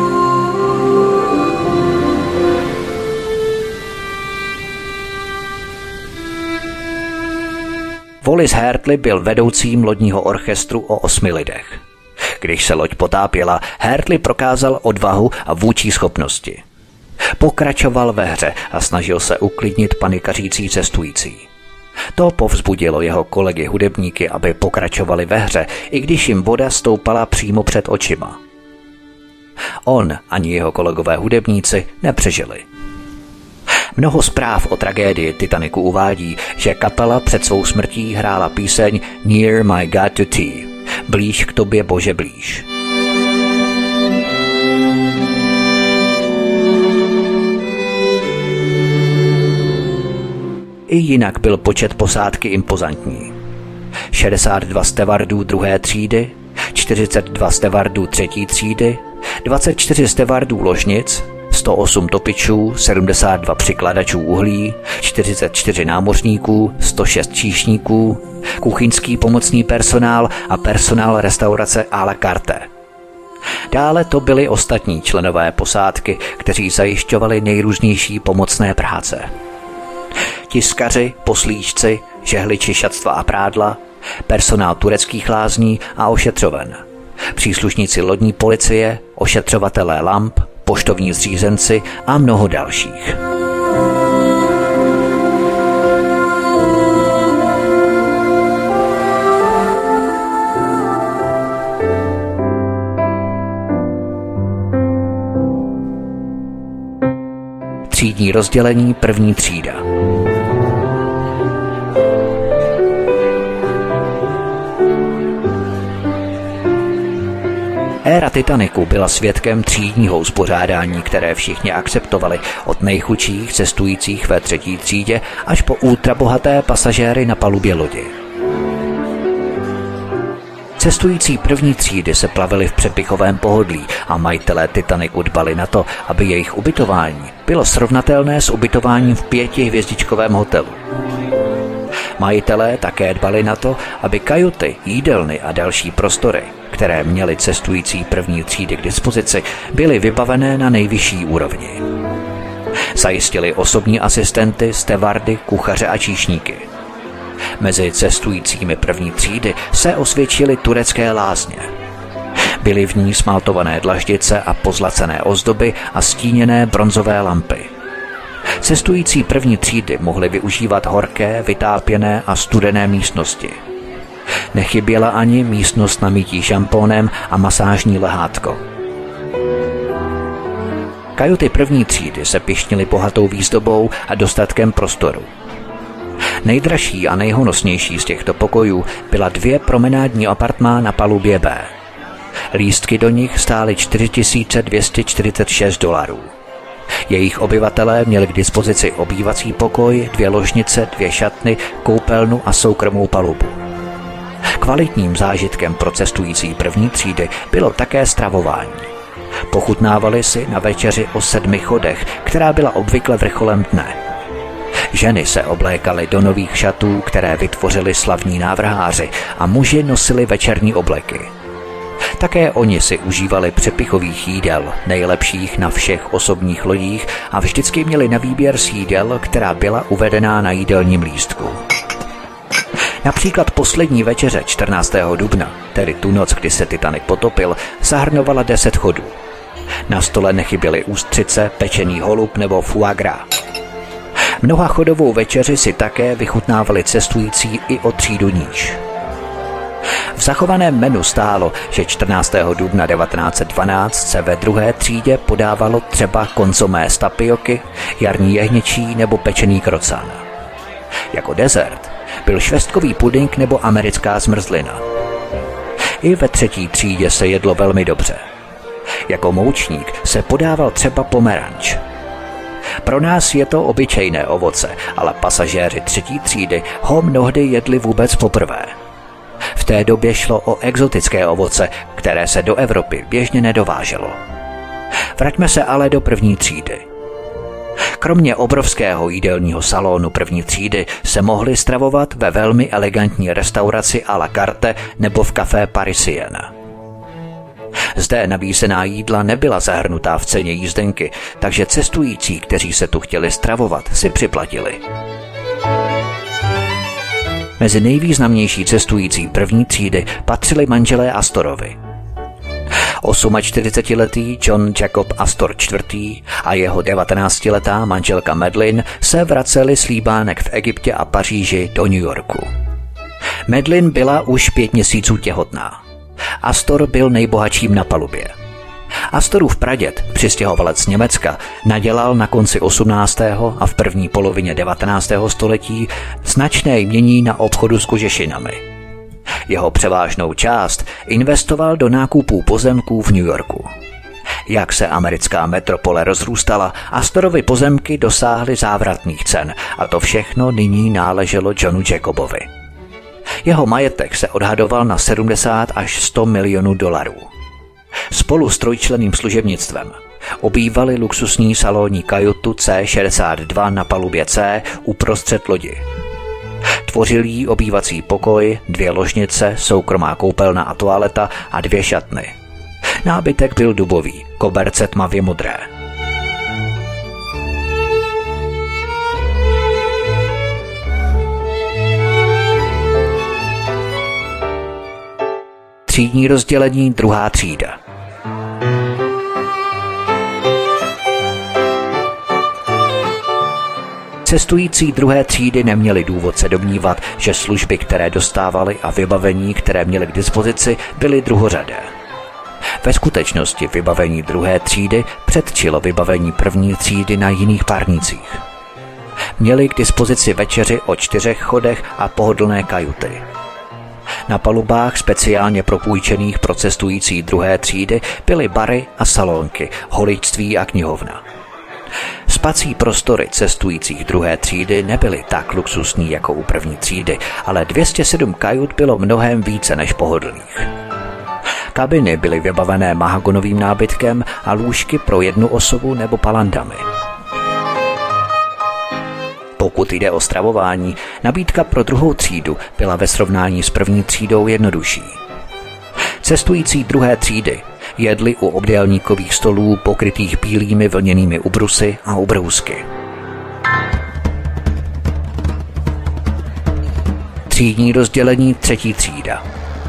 Wallace Hartley byl vedoucím lodního orchestru o osmi lidech. Když se loď potápěla, Hartley prokázal odvahu a vůdčí schopnosti. Pokračoval ve hře a snažil se uklidnit panikařící cestující. To povzbudilo jeho kolegy hudebníky, aby pokračovali ve hře, i když jim voda stoupala přímo před očima. On ani jeho kolegové hudebníci nepřežili. Mnoho zpráv o tragédii Titaniku uvádí, že kapela před svou smrtí hrála píseň Near My God to Thee, blíž k tobě Bože blíž. I jinak byl počet posádky impozantní. šedesát dva stevardů druhé třídy, čtyřicet dva stevardů třetí třídy, dvacet čtyři stevardů ložnic, sto osm topičů, sedmdesát dva přikladačů uhlí, čtyřicet čtyři námořníků, sto šest číšníků, kuchyňský pomocný personál a personál restaurace à la carte. Dále to byli ostatní členové posádky, kteří zajišťovali nejrůznější pomocné práce. Tiskaři, poslíčci, žehliči šatstva a prádla, personál tureckých lázní a ošetřoven, příslušníci lodní policie, ošetřovatelé lamp, poštovní zřízenci a mnoho dalších. Třídní rozdělení první třída. Éra Titaniku byla svědkem třídního uspořádání, které všichni akceptovali, od nejchudších cestujících ve třetí třídě až po ultrabohaté pasažéry na palubě lodi. Cestující první třídy se plavili v přepichovém pohodlí a majitelé Titaniku dbali na to, aby jejich ubytování bylo srovnatelné s ubytováním v pětihvězdičkovém hotelu. Majitelé také dbali na to, aby kajuty, jídelny a další prostory, které měly cestující první třídy k dispozici, byly vybavené na nejvyšší úrovni. Zajistili osobní asistenty, stevardy, kuchaře a číšníky. Mezi cestujícími první třídy se osvědčily turecké lázně. Byly v ní smaltované dlaždice a pozlacené ozdoby a stíněné bronzové lampy. Cestující první třídy mohly využívat horké, vytápěné a studené místnosti. Nechyběla ani místnost na mytí šampónem a masážní lehátko. Kajuty první třídy se pyšnily bohatou výzdobou a dostatkem prostoru. Nejdražší a nejhonosnější z těchto pokojů byla dvě promenádní apartmá na palubě B. Lístky do nich stály čtyři tisíce dvě stě čtyřicet šest dolarů. Jejich obyvatelé měli k dispozici obývací pokoj, dvě ložnice, dvě šatny, koupelnu a soukromou palubu. Kvalitním zážitkem pro cestující první třídy bylo také stravování. Pochutnávali si na večeři o sedmi chodech, která byla obvykle vrcholem dne. Ženy se oblékaly do nových šatů, které vytvořili slavní návrháři, a muži nosili večerní obleky. Také oni si užívali přepichových jídel, nejlepších na všech osobních lodích, a vždycky měli na výběr z jídel, která byla uvedená na jídelním lístku. Například poslední večeře čtrnáctého dubna, tedy tu noc, kdy se Titanic potopil, zahrnovala deset chodů. Na stole nechyběly ústřice, pečený holub nebo foie gras. Mnohachodovou večeři si také vychutnávali cestující i o třídu níž. V zachovaném menu stálo, že čtrnáctého dubna devatenáct set dvanáct se ve druhé třídě podávalo třeba konzomé z tapioky, jarní jehněčí nebo pečený krocan. Jako dezert byl švestkový puding nebo americká zmrzlina. I ve třetí třídě se jedlo velmi dobře. Jako moučník se podával třeba pomeranč. Pro nás je to obyčejné ovoce, ale pasažéři třetí třídy ho mnohdy jedli vůbec poprvé. V té době šlo o exotické ovoce, které se do Evropy běžně nedováželo. Vraťme se ale do první třídy. Kromě obrovského jídelního salonu první třídy se mohli stravovat ve velmi elegantní restauraci à la carte nebo v café Parisien. Zde nabízená jídla nebyla zahrnutá v ceně jízdenky, takže cestující, kteří se tu chtěli stravovat, si připlatili. Mezi nejvýznamnější cestující první třídy patřili manželé Astorovi. čtyřicetiosmiletý John Jacob Astor čtvrtý a jeho devatenáctiletá manželka Madeline se vraceli z líbánek v Egyptě a Paříži do New Yorku. Madeline byla už pět měsíců těhotná. Astor byl nejbohatším na palubě. Astorův praděd, přistěhovalec z Německa, nadělal na konci osmnáctého a v první polovině devatenáctého století značné jmění na obchodu s kožešinami. Jeho převážnou část investoval do nákupů pozemků v New Yorku. Jak se americká metropole rozrůstala, Astorovy pozemky dosáhly závratných cen a to všechno nyní náleželo Johnu Jacobovi. Jeho majetek se odhadoval na sedmdesát až sto milionů dolarů. Spolu s trojčlenným služebnictvem obývali luxusní salonní kajutu C šedesát dva na palubě C uprostřed lodi. Tvořil jí obývací pokoj, dvě ložnice, soukromá koupelna a toaleta a dvě šatny. Nábytek byl dubový, koberce tmavě modré. Třídní rozdělení druhá třída. Cestující druhé třídy neměli důvod se domnívat, že služby, které dostávali a vybavení, které měli k dispozici, byly druhořadé. Ve skutečnosti vybavení druhé třídy předčilo vybavení první třídy na jiných párnicích. Měli k dispozici večeři o čtyřech chodech a pohodlné kajuty. Na palubách speciálně propůjčených pro cestující druhé třídy byly bary a salonky, holičství a knihovna. Spací prostory cestujících druhé třídy nebyly tak luxusní jako u první třídy, ale dvě stě sedm kajut bylo mnohem více než pohodlných. Kabiny byly vybavené mahagonovým nábytkem a lůžky pro jednu osobu nebo palandami. Pokud jde o stravování, nabídka pro druhou třídu byla ve srovnání s první třídou jednodušší. Cestující druhé třídy jedli u obdélníkových stolů pokrytých bílými vlněnými ubrusy a ubrousky. Třídní rozdělení třetí třída.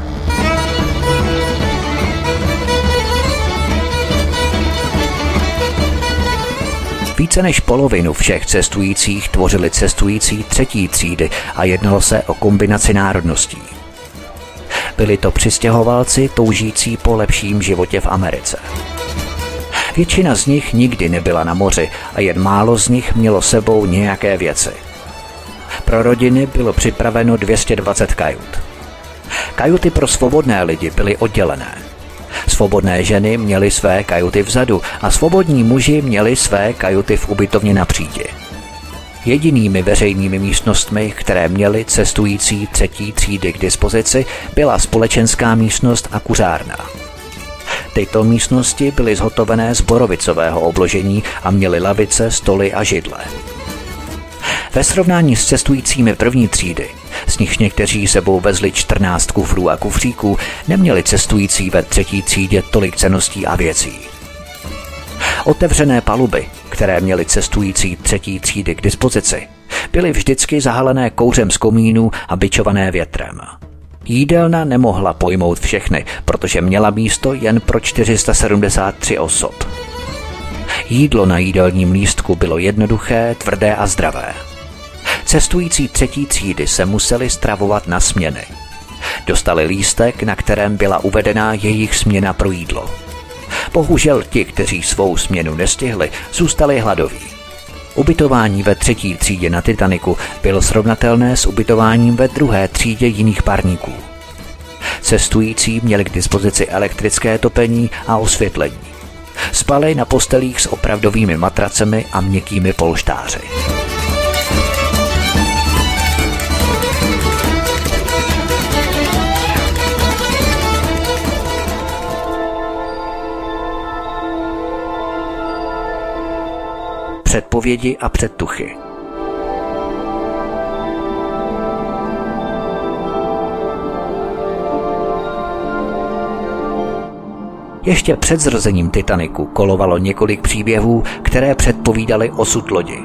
Více než polovinu všech cestujících tvořili cestující třetí třídy a jednalo se o kombinaci národností. Byli to přistěhovalci toužící po lepším životě v Americe. Většina z nich nikdy nebyla na moři a jen málo z nich mělo sebou nějaké věci. Pro rodiny bylo připraveno dvě stě dvacet kajut. Kajuty pro svobodné lidi byly oddělené. Svobodné ženy měly své kajuty vzadu a svobodní muži měli své kajuty v ubytovně na přídi. Jedinými veřejnými místnostmi, které měly cestující třetí třídy k dispozici, byla společenská místnost a kuřárna. Tyto místnosti byly zhotovené z borovicového obložení a měly lavice, stoly a židle. Ve srovnání s cestujícími první třídy, z nichž někteří sebou vezli čtrnáct kufrů a kufříků, neměli cestující ve třetí třídě tolik cenností a věcí. Otevřené paluby, které měli cestující třetí třídy k dispozici, byly vždycky zahalené kouřem z komínů a bičované větrem. Jídelna nemohla pojmout všechny, protože měla místo jen pro čtyři sta sedmdesát tři osob. Jídlo na jídelním lístku bylo jednoduché, tvrdé a zdravé. Cestující třetí třídy se museli stravovat na směny. Dostali lístek, na kterém byla uvedená jejich směna pro jídlo. Bohužel ti, kteří svou směnu nestihli, zůstali hladoví. Ubytování ve třetí třídě na Titaniku bylo srovnatelné s ubytováním ve druhé třídě jiných parníků. Cestující měli k dispozici elektrické topení a osvětlení. Spali na postelích s opravdovými matracemi a měkkými polštáři. Předpovědi a předtuchy. Ještě před zrozením Titaniku kolovalo několik příběhů, které předpovídaly osud lodi.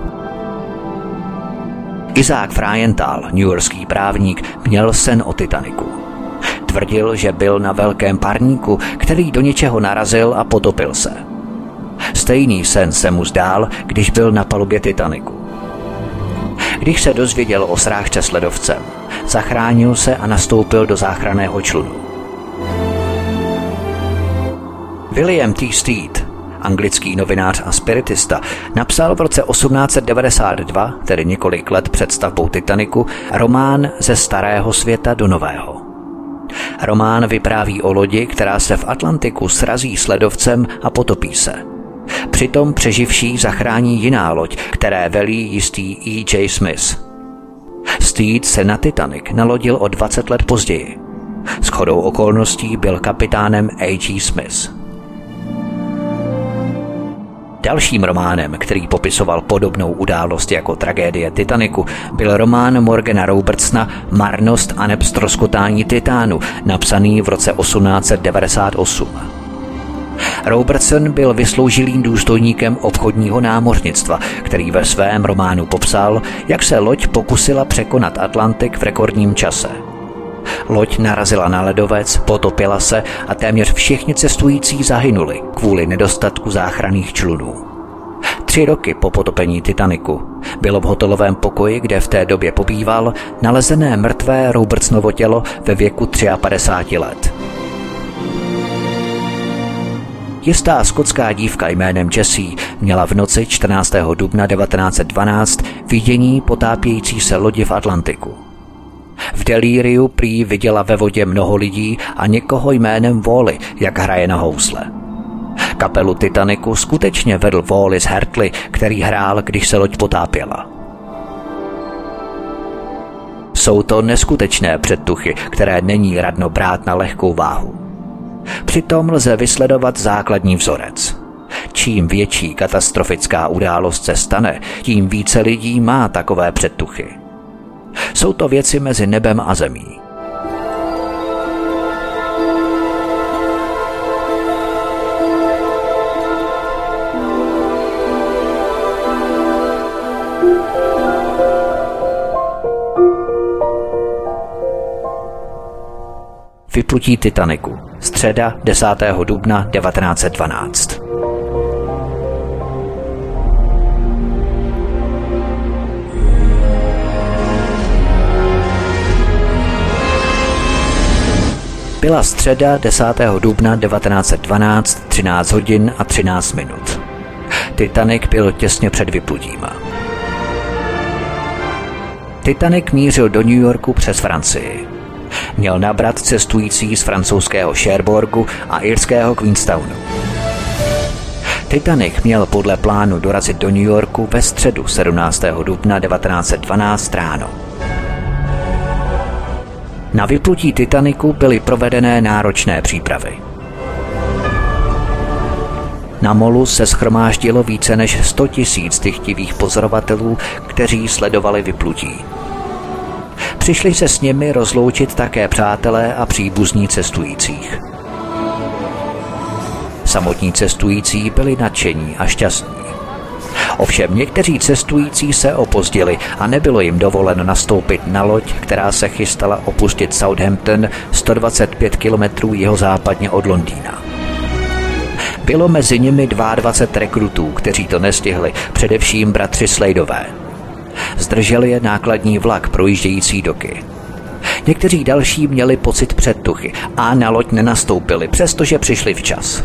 Isaac Freudenthal, newyorský právník, měl sen o Titaniku. Tvrdil, že byl na velkém parníku, který do něčeho narazil a potopil se. Stejný sen se mu zdál, když byl na palubě Titaniku. Když se dozvěděl o srážce s ledovcem, zachránil se a nastoupil do záchranného člunu. William T. Stead, anglický novinář a spiritista, napsal v roce osmnáct set devadesát dva, tedy několik let před stavbou Titaniku, román Ze starého světa do nového. Román vypráví o lodi, která se v Atlantiku srazí s ledovcem a potopí se. Přitom přeživší zachrání jiná loď, které velí jistý E J Smith. Stead se na Titanic nalodil o dvacet let později. Shodou okolností byl kapitánem A G Smith. Dalším románem, který popisoval podobnou událost jako tragédie Titaniku, byl román Morgana Robertsona Marnost aneb ztroskotání Titánu, napsaný v roce osmnáct set devadesát osm. Robertson byl vysloužilým důstojníkem obchodního námořnictva, který ve svém románu popsal, jak se loď pokusila překonat Atlantik v rekordním čase. Loď narazila na ledovec, potopila se a téměř všichni cestující zahynuli kvůli nedostatku záchranných člunů. Tři roky po potopení Titaniku bylo v hotelovém pokoji, kde v té době pobýval, nalezené mrtvé Robertsonovo tělo ve věku padesát tři let. Jistá skotská dívka jménem Jessie měla v noci čtrnáctého dubna devatenáct set dvanáct vidění potápějící se lodi v Atlantiku. V delíriu prý viděla ve vodě mnoho lidí a někoho jménem Wally, jak hraje na housle. Kapelu Titaniku skutečně vedl Wallace Hartley, který hrál, když se loď potápěla. Jsou to neskutečné předtuchy, které není radno brát na lehkou váhu. Přitom lze vysledovat základní vzorec. Čím větší katastrofická událost se stane, tím více lidí má takové předtuchy. Jsou to věci mezi nebem a zemí. Vyplutí Titaniku. Středa desátého dubna devatenáct set dvanáct. Byla středa desátého dubna devatenáct set dvanáct, třináct hodin a třináct minut. Titanic byl těsně před vyplutím. Titanic mířil do New Yorku přes Francii. Měl nabrat cestující z francouzského Cherbourgu a irského Queenstownu. Titanic měl podle plánu dorazit do New Yorku ve středu sedmnáctého dubna devatenáct set dvanáct ráno. Na vyplutí Titaniku byly provedené náročné přípravy. Na molu se shromáždilo více než sto tisíc tychtivých pozorovatelů, kteří sledovali vyplutí. Přišli se s nimi rozloučit také přátelé a příbuzní cestujících. Samotní cestující byli nadšení a šťastní. Ovšem někteří cestující se opozdili a nebylo jim dovoleno nastoupit na loď, která se chystala opustit Southampton sto dvacet pět kilometrů jihozápadně od Londýna. Bylo mezi nimi dvacet dva rekrutů, kteří to nestihli, především bratři Sladeové. Zdržel je nákladní vlak projíždějící doky. Někteří další měli pocit předtuchy a na loď nenastoupili, přestože přišli včas.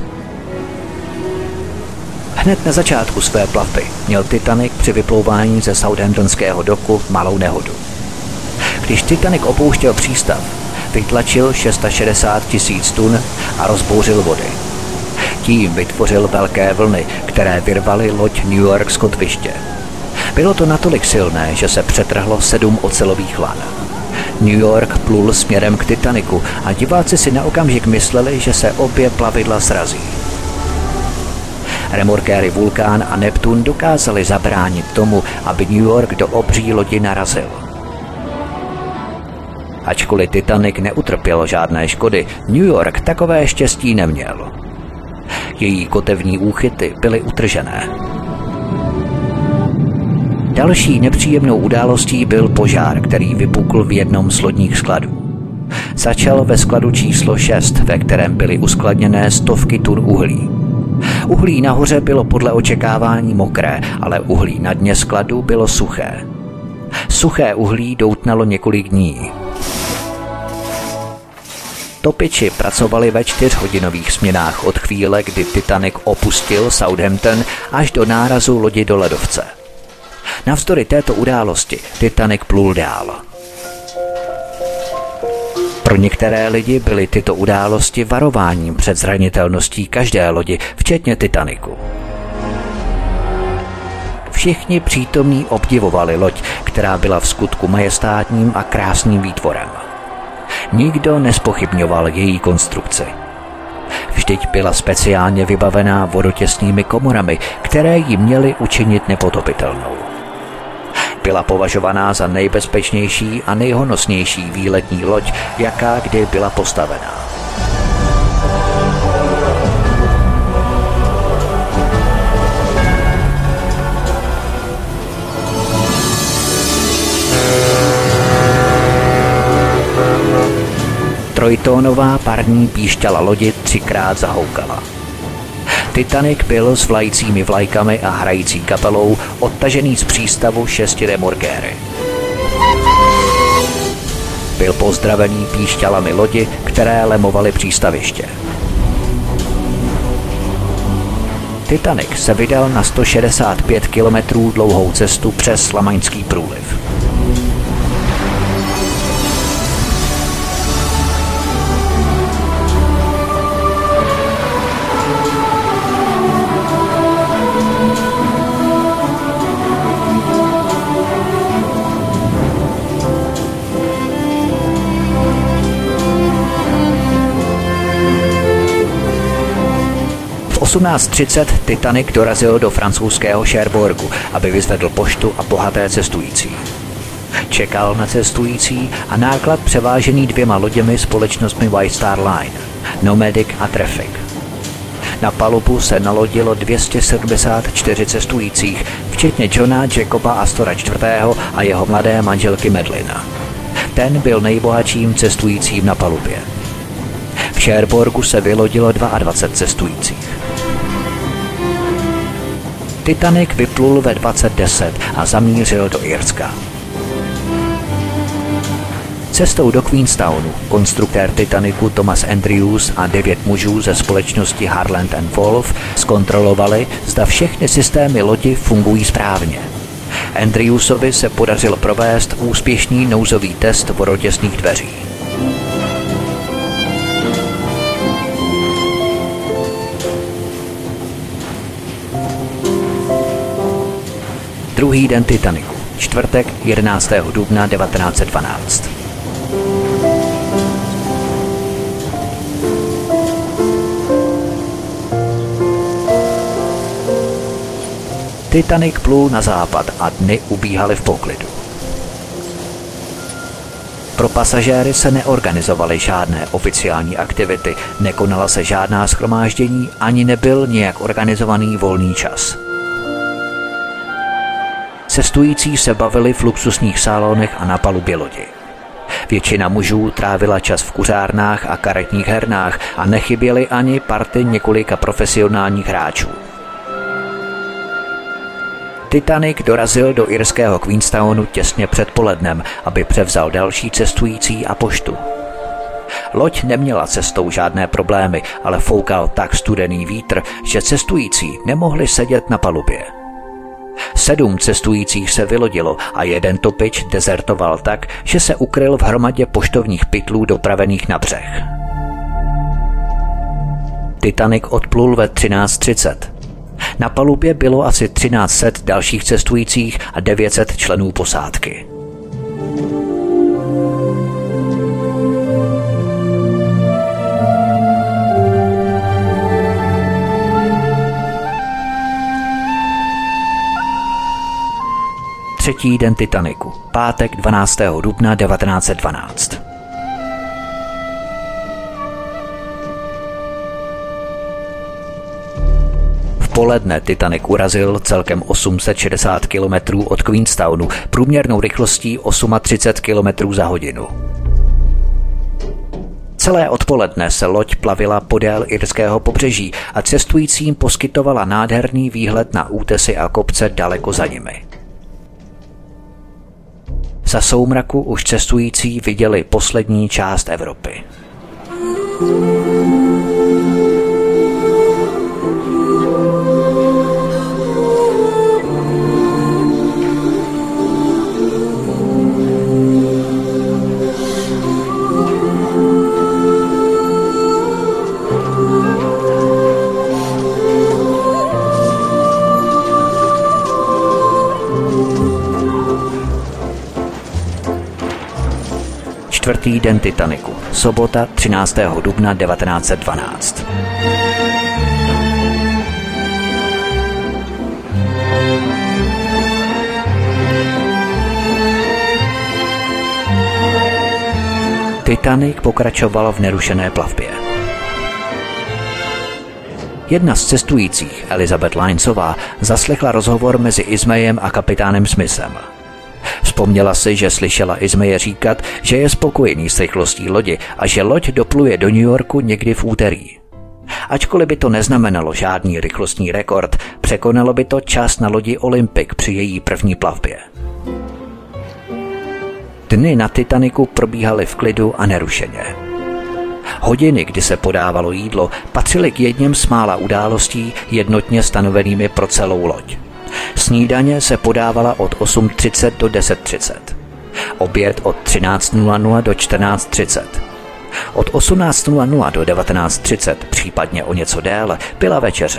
Hned na začátku své plavby měl Titanic při vyplouvání ze Southamptonského doku malou nehodu. Když Titanic opouštěl přístav, vytlačil šedesát šest tisíc tun a rozbouřil vody. Tím vytvořil velké vlny, které vyrvaly loď New York z kotviště. Bylo to natolik silné, že se přetrhlo sedm ocelových lan. New York plul směrem k Titaniku a diváci si na okamžik mysleli, že se obě plavidla srazí. Remorkéry Vulkán a Neptun dokázali zabránit tomu, aby New York do obří lodi narazil. Ačkoliv Titanic neutrpěl žádné škody, New York takové štěstí neměl. Její kotevní úchyty byly utržené. Další nepříjemnou událostí byl požár, který vypukl v jednom z lodních skladů. Začal ve skladu číslo šest, ve kterém byly uskladněné stovky tun uhlí. Uhlí nahoře bylo podle očekávání mokré, ale uhlí na dně skladu bylo suché. Suché uhlí doutnalo několik dní. Topiči pracovali ve čtyřhodinových směnách od chvíle, kdy Titanic opustil Southampton až do nárazu lodi do ledovce. Navzdory této události Titanic plul dál. Pro některé lidi byly tyto události varováním před zranitelností každé lodi, včetně Titanicu. Všichni přítomní obdivovali loď, která byla v skutku majestátním a krásným výtvorem. Nikdo nespochybňoval její konstrukci. Vždyť byla speciálně vybavená vodotěsnými komorami, které ji měly učinit nepotopitelnou. Byla považovaná za nejbezpečnější a nejhonosnější výletní loď, jaká kdy byla postavená. Trojtónová parní píšťala lodi třikrát zahoukala. Titanic byl s vlajícími vlajkami a hrající kapelou odtažený z přístavu šesti remorkéry. Byl pozdravený píšťalami lodi, které lemovaly přístaviště. Titanic se vydal na sto šedesát pět kilometrů dlouhou cestu přes Lamaňský průliv. V osmnáct třicet Titanic dorazil do francouzského Cherbourgu, aby vyzvedl poštu a bohaté cestující. Čekal na cestující a náklad převážený dvěma loděmi společnostmi White Star Line, Nomadic a Traffic. Na palubu se nalodilo dvě stě sedmdesát čtyři cestujících, včetně Johna Jacoba Astora čtvrtého a jeho mladé manželky Madeline. Ten byl nejbohatším cestujícím na palubě. V Cherbourgu se vylodilo dvacet dva cestujících. Titanic vyplul ve dvacet deset a zamířil do Irska. Cestou do Queenstownu konstruktér Titanicu Thomas Andrews a devět mužů ze společnosti Harland and Wolff zkontrolovali, zda všechny systémy lodi fungují správně. Andrewsovi se podařilo provést úspěšný nouzový test vodotěsných dveří. Druhý den Titanicu, čtvrtek jedenáctého dubna devatenáct set dvanáct. Titanic plul na západ a dny ubíhaly v poklidu. Pro pasažéry se neorganizovaly žádné oficiální aktivity, nekonala se žádná shromáždění, ani nebyl nějak organizovaný volný čas. Cestující se bavili v luxusních salonech a na palubě lodi. Většina mužů trávila čas v kuřárnách a karetních hernách a nechyběly ani party několika profesionálních hráčů. Titanic dorazil do irského Queenstownu těsně před polednem, aby převzal další cestující a poštu. Loď neměla cestou žádné problémy, ale foukal tak studený vítr, že cestující nemohli sedět na palubě. Sedm cestujících se vylodilo a jeden topič dezertoval tak, že se ukryl v hromadě poštovních pytlů dopravených na břeh. Titanic odplul ve třináct třicet. Na palubě bylo asi třináct set dalších cestujících a devět set členů posádky. Třetí den Titaniku, pátek dvanáctého dubna devatenáct set dvanáct. V poledne Titanic urazil celkem osm set šedesát kilometrů od Queenstownu průměrnou rychlostí třicet osm kilometrů za hodinu. Celé odpoledne se loď plavila podél irského pobřeží a cestujícím poskytovala nádherný výhled na útesy a kopce daleko za nimi. Za soumraku už cestující viděli poslední část Evropy. Čtvrtý den Titaniku, sobota třináctého dubna devatenáct set dvanáct. Titanic pokračoval v nerušené plavbě. Jedna z cestujících, Elizabeth Linesová, zaslechla rozhovor mezi Ismayem a kapitánem Smithem. Vzpomněla si, že slyšela Ismaye říkat, že je spokojený s rychlostí lodi a že loď dopluje do New Yorku někdy v úterý. Ačkoliv by to neznamenalo žádný rychlostní rekord, překonalo by to čas na lodi Olympic při její první plavbě. Dny na Titaniku probíhaly v klidu a nerušeně. Hodiny, kdy se podávalo jídlo, patřily k jedním z mála událostí jednotně stanovenými pro celou loď. Snídaně se podávala od osm třicet do deset třicet. Oběd od třináct nula nula do čtrnáct třicet. Od osmnáct nula nula do devatenáct třicet, případně o něco déle, byla večeře.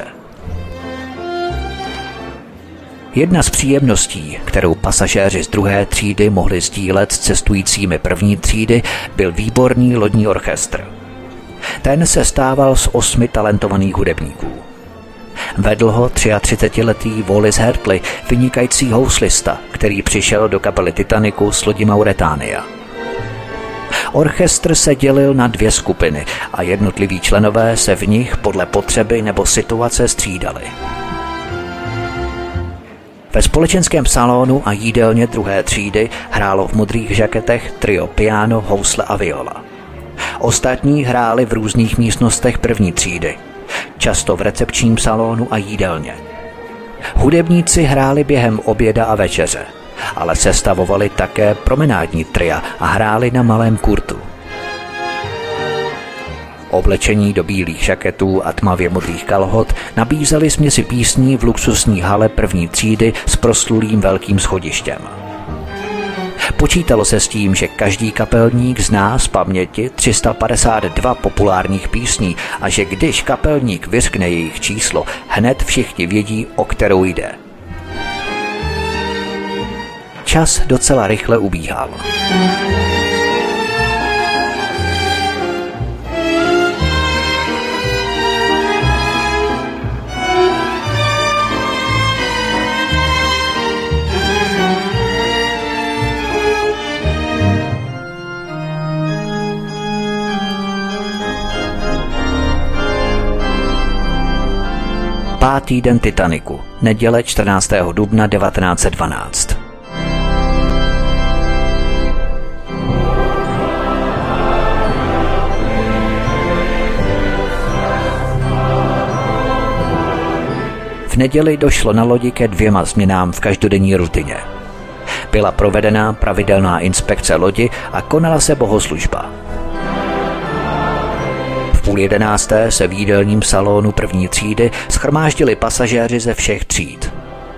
Jedna z příjemností, kterou pasažéři z druhé třídy mohli sdílet s cestujícími první třídy, byl výborný lodní orchestr. Ten se stával z osmi talentovaných hudebníků. Vedl ho třiatřicetiletý Wallace Hartley, vynikající houslista, který přišel do kapely Titaniku z lodi Mauretania. Orchestr se dělil na dvě skupiny a jednotliví členové se v nich podle potřeby nebo situace střídali. Ve společenském salonu a jídelně druhé třídy hrálo v modrých žaketech trio piano, housle a viola. Ostatní hráli v různých místnostech první třídy, často v recepčním salonu a jídelně. Hudebníci hráli během oběda a večeře, ale sestavovali také promenádní tria a hráli na malém kurtu. Oblečení do bílých žaketů a tmavě modrých kalhot nabízeli směsi písní v luxusní hale první třídy s proslulým velkým schodištěm. Počítalo se s tím, že každý kapelník zná z paměti tři sta padesát dva populárních písní a že když kapelník vyřkne jejich číslo, hned všichni vědí, o kterou jde. Čas docela rychle ubíhal. Pátý den Titaniku, neděle čtrnáctého dubna devatenáct set dvanáct. V V neděli došlo na lodi ke dvěma změnám v každodenní rutině. Byla provedena pravidelná inspekce lodi a konala se bohoslužba. V půl jedenácté se v jídelním salonu první třídy shromáždili pasažéři ze všech tříd.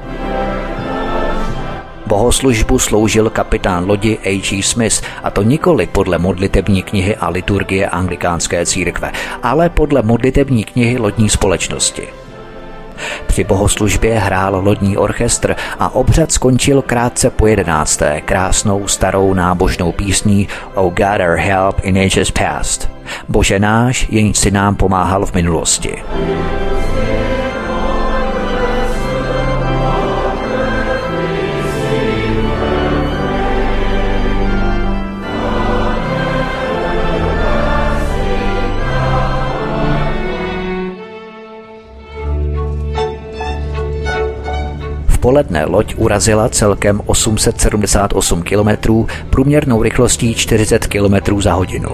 Bohoslužbu sloužil kapitán lodi A G Smith, a to nikoli podle modlitební knihy a liturgie anglikánské církve, ale podle modlitební knihy lodní společnosti. Při bohoslužbě hrál lodní orchestr a obřad skončil krátce po jedenácté krásnou starou nábožnou písní O God our help in ages past. Bože náš, jenž si nám pomáhal v minulosti. V poledne loď urazila celkem osm set sedmdesát osm kilometrů průměrnou rychlostí čtyřicet kilometrů za hodinu.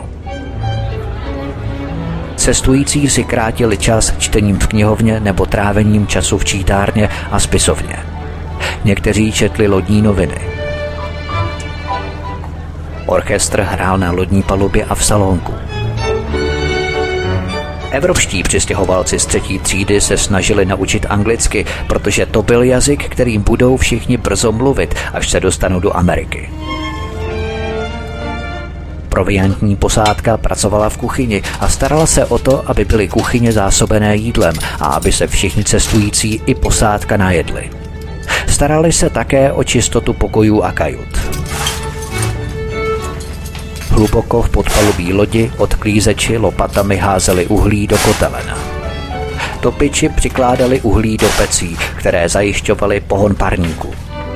Cestující si krátili čas čtením v knihovně nebo trávením času v čítárně a spisovně. Někteří četli lodní noviny. Orchestr hrál na lodní palubě a v salonku. Evropští přistěhovalci z třetí třídy se snažili naučit anglicky, protože to byl jazyk, kterým budou všichni brzo mluvit, až se dostanou do Ameriky. Proviantní posádka pracovala v kuchyni a starala se o to, aby byly kuchyně zásobené jídlem a aby se všichni cestující i posádka najedli. Starali se také o čistotu pokojů a kajut. Hluboko v podpalubí lodi odklízeči lopatami házeli uhlí do kotelen. Topiči přikládali uhlí do pecí, které zajišťovaly pohon parníku.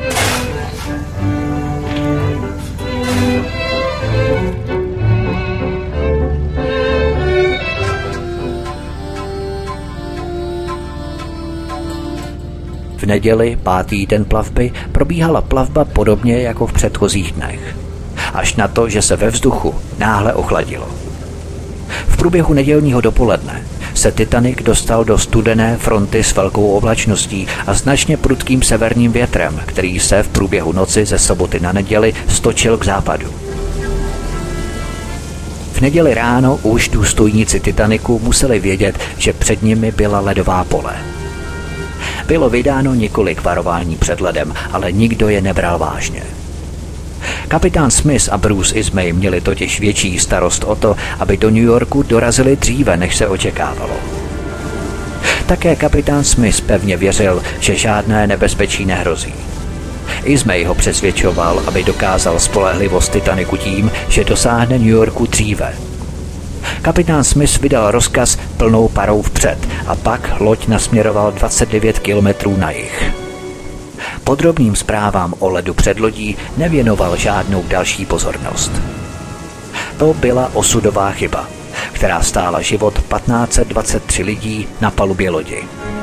V neděli, pátý den plavby, probíhala plavba podobně jako v předchozích dnech. Až na to, že se ve vzduchu náhle ochladilo. V průběhu nedělního dopoledne se Titanic dostal do studené fronty s velkou oblačností a značně prudkým severním větrem, který se v průběhu noci ze soboty na neděli stočil k západu. V neděli ráno už důstojníci Titanicu museli vědět, že před nimi byla ledová pole. Bylo vydáno několik varování před ledem, ale nikdo je nebral vážně. Kapitán Smith a Bruce Ismay měli totiž větší starost o to, aby do New Yorku dorazili dříve, než se očekávalo. Také kapitán Smith pevně věřil, že žádné nebezpečí nehrozí. Ismay ho přesvědčoval, aby dokázal spolehlivost Titanicu tím, že dosáhne New Yorku dříve. Kapitán Smith vydal rozkaz plnou parou vpřed a pak loď nasměroval dvacet devět kilometrů na jih. Podrobným zprávám o ledu před lodí nevěnoval žádnou další pozornost. To byla osudová chyba, která stála život tisíc pět set dvacet tři lidí na palubě lodi.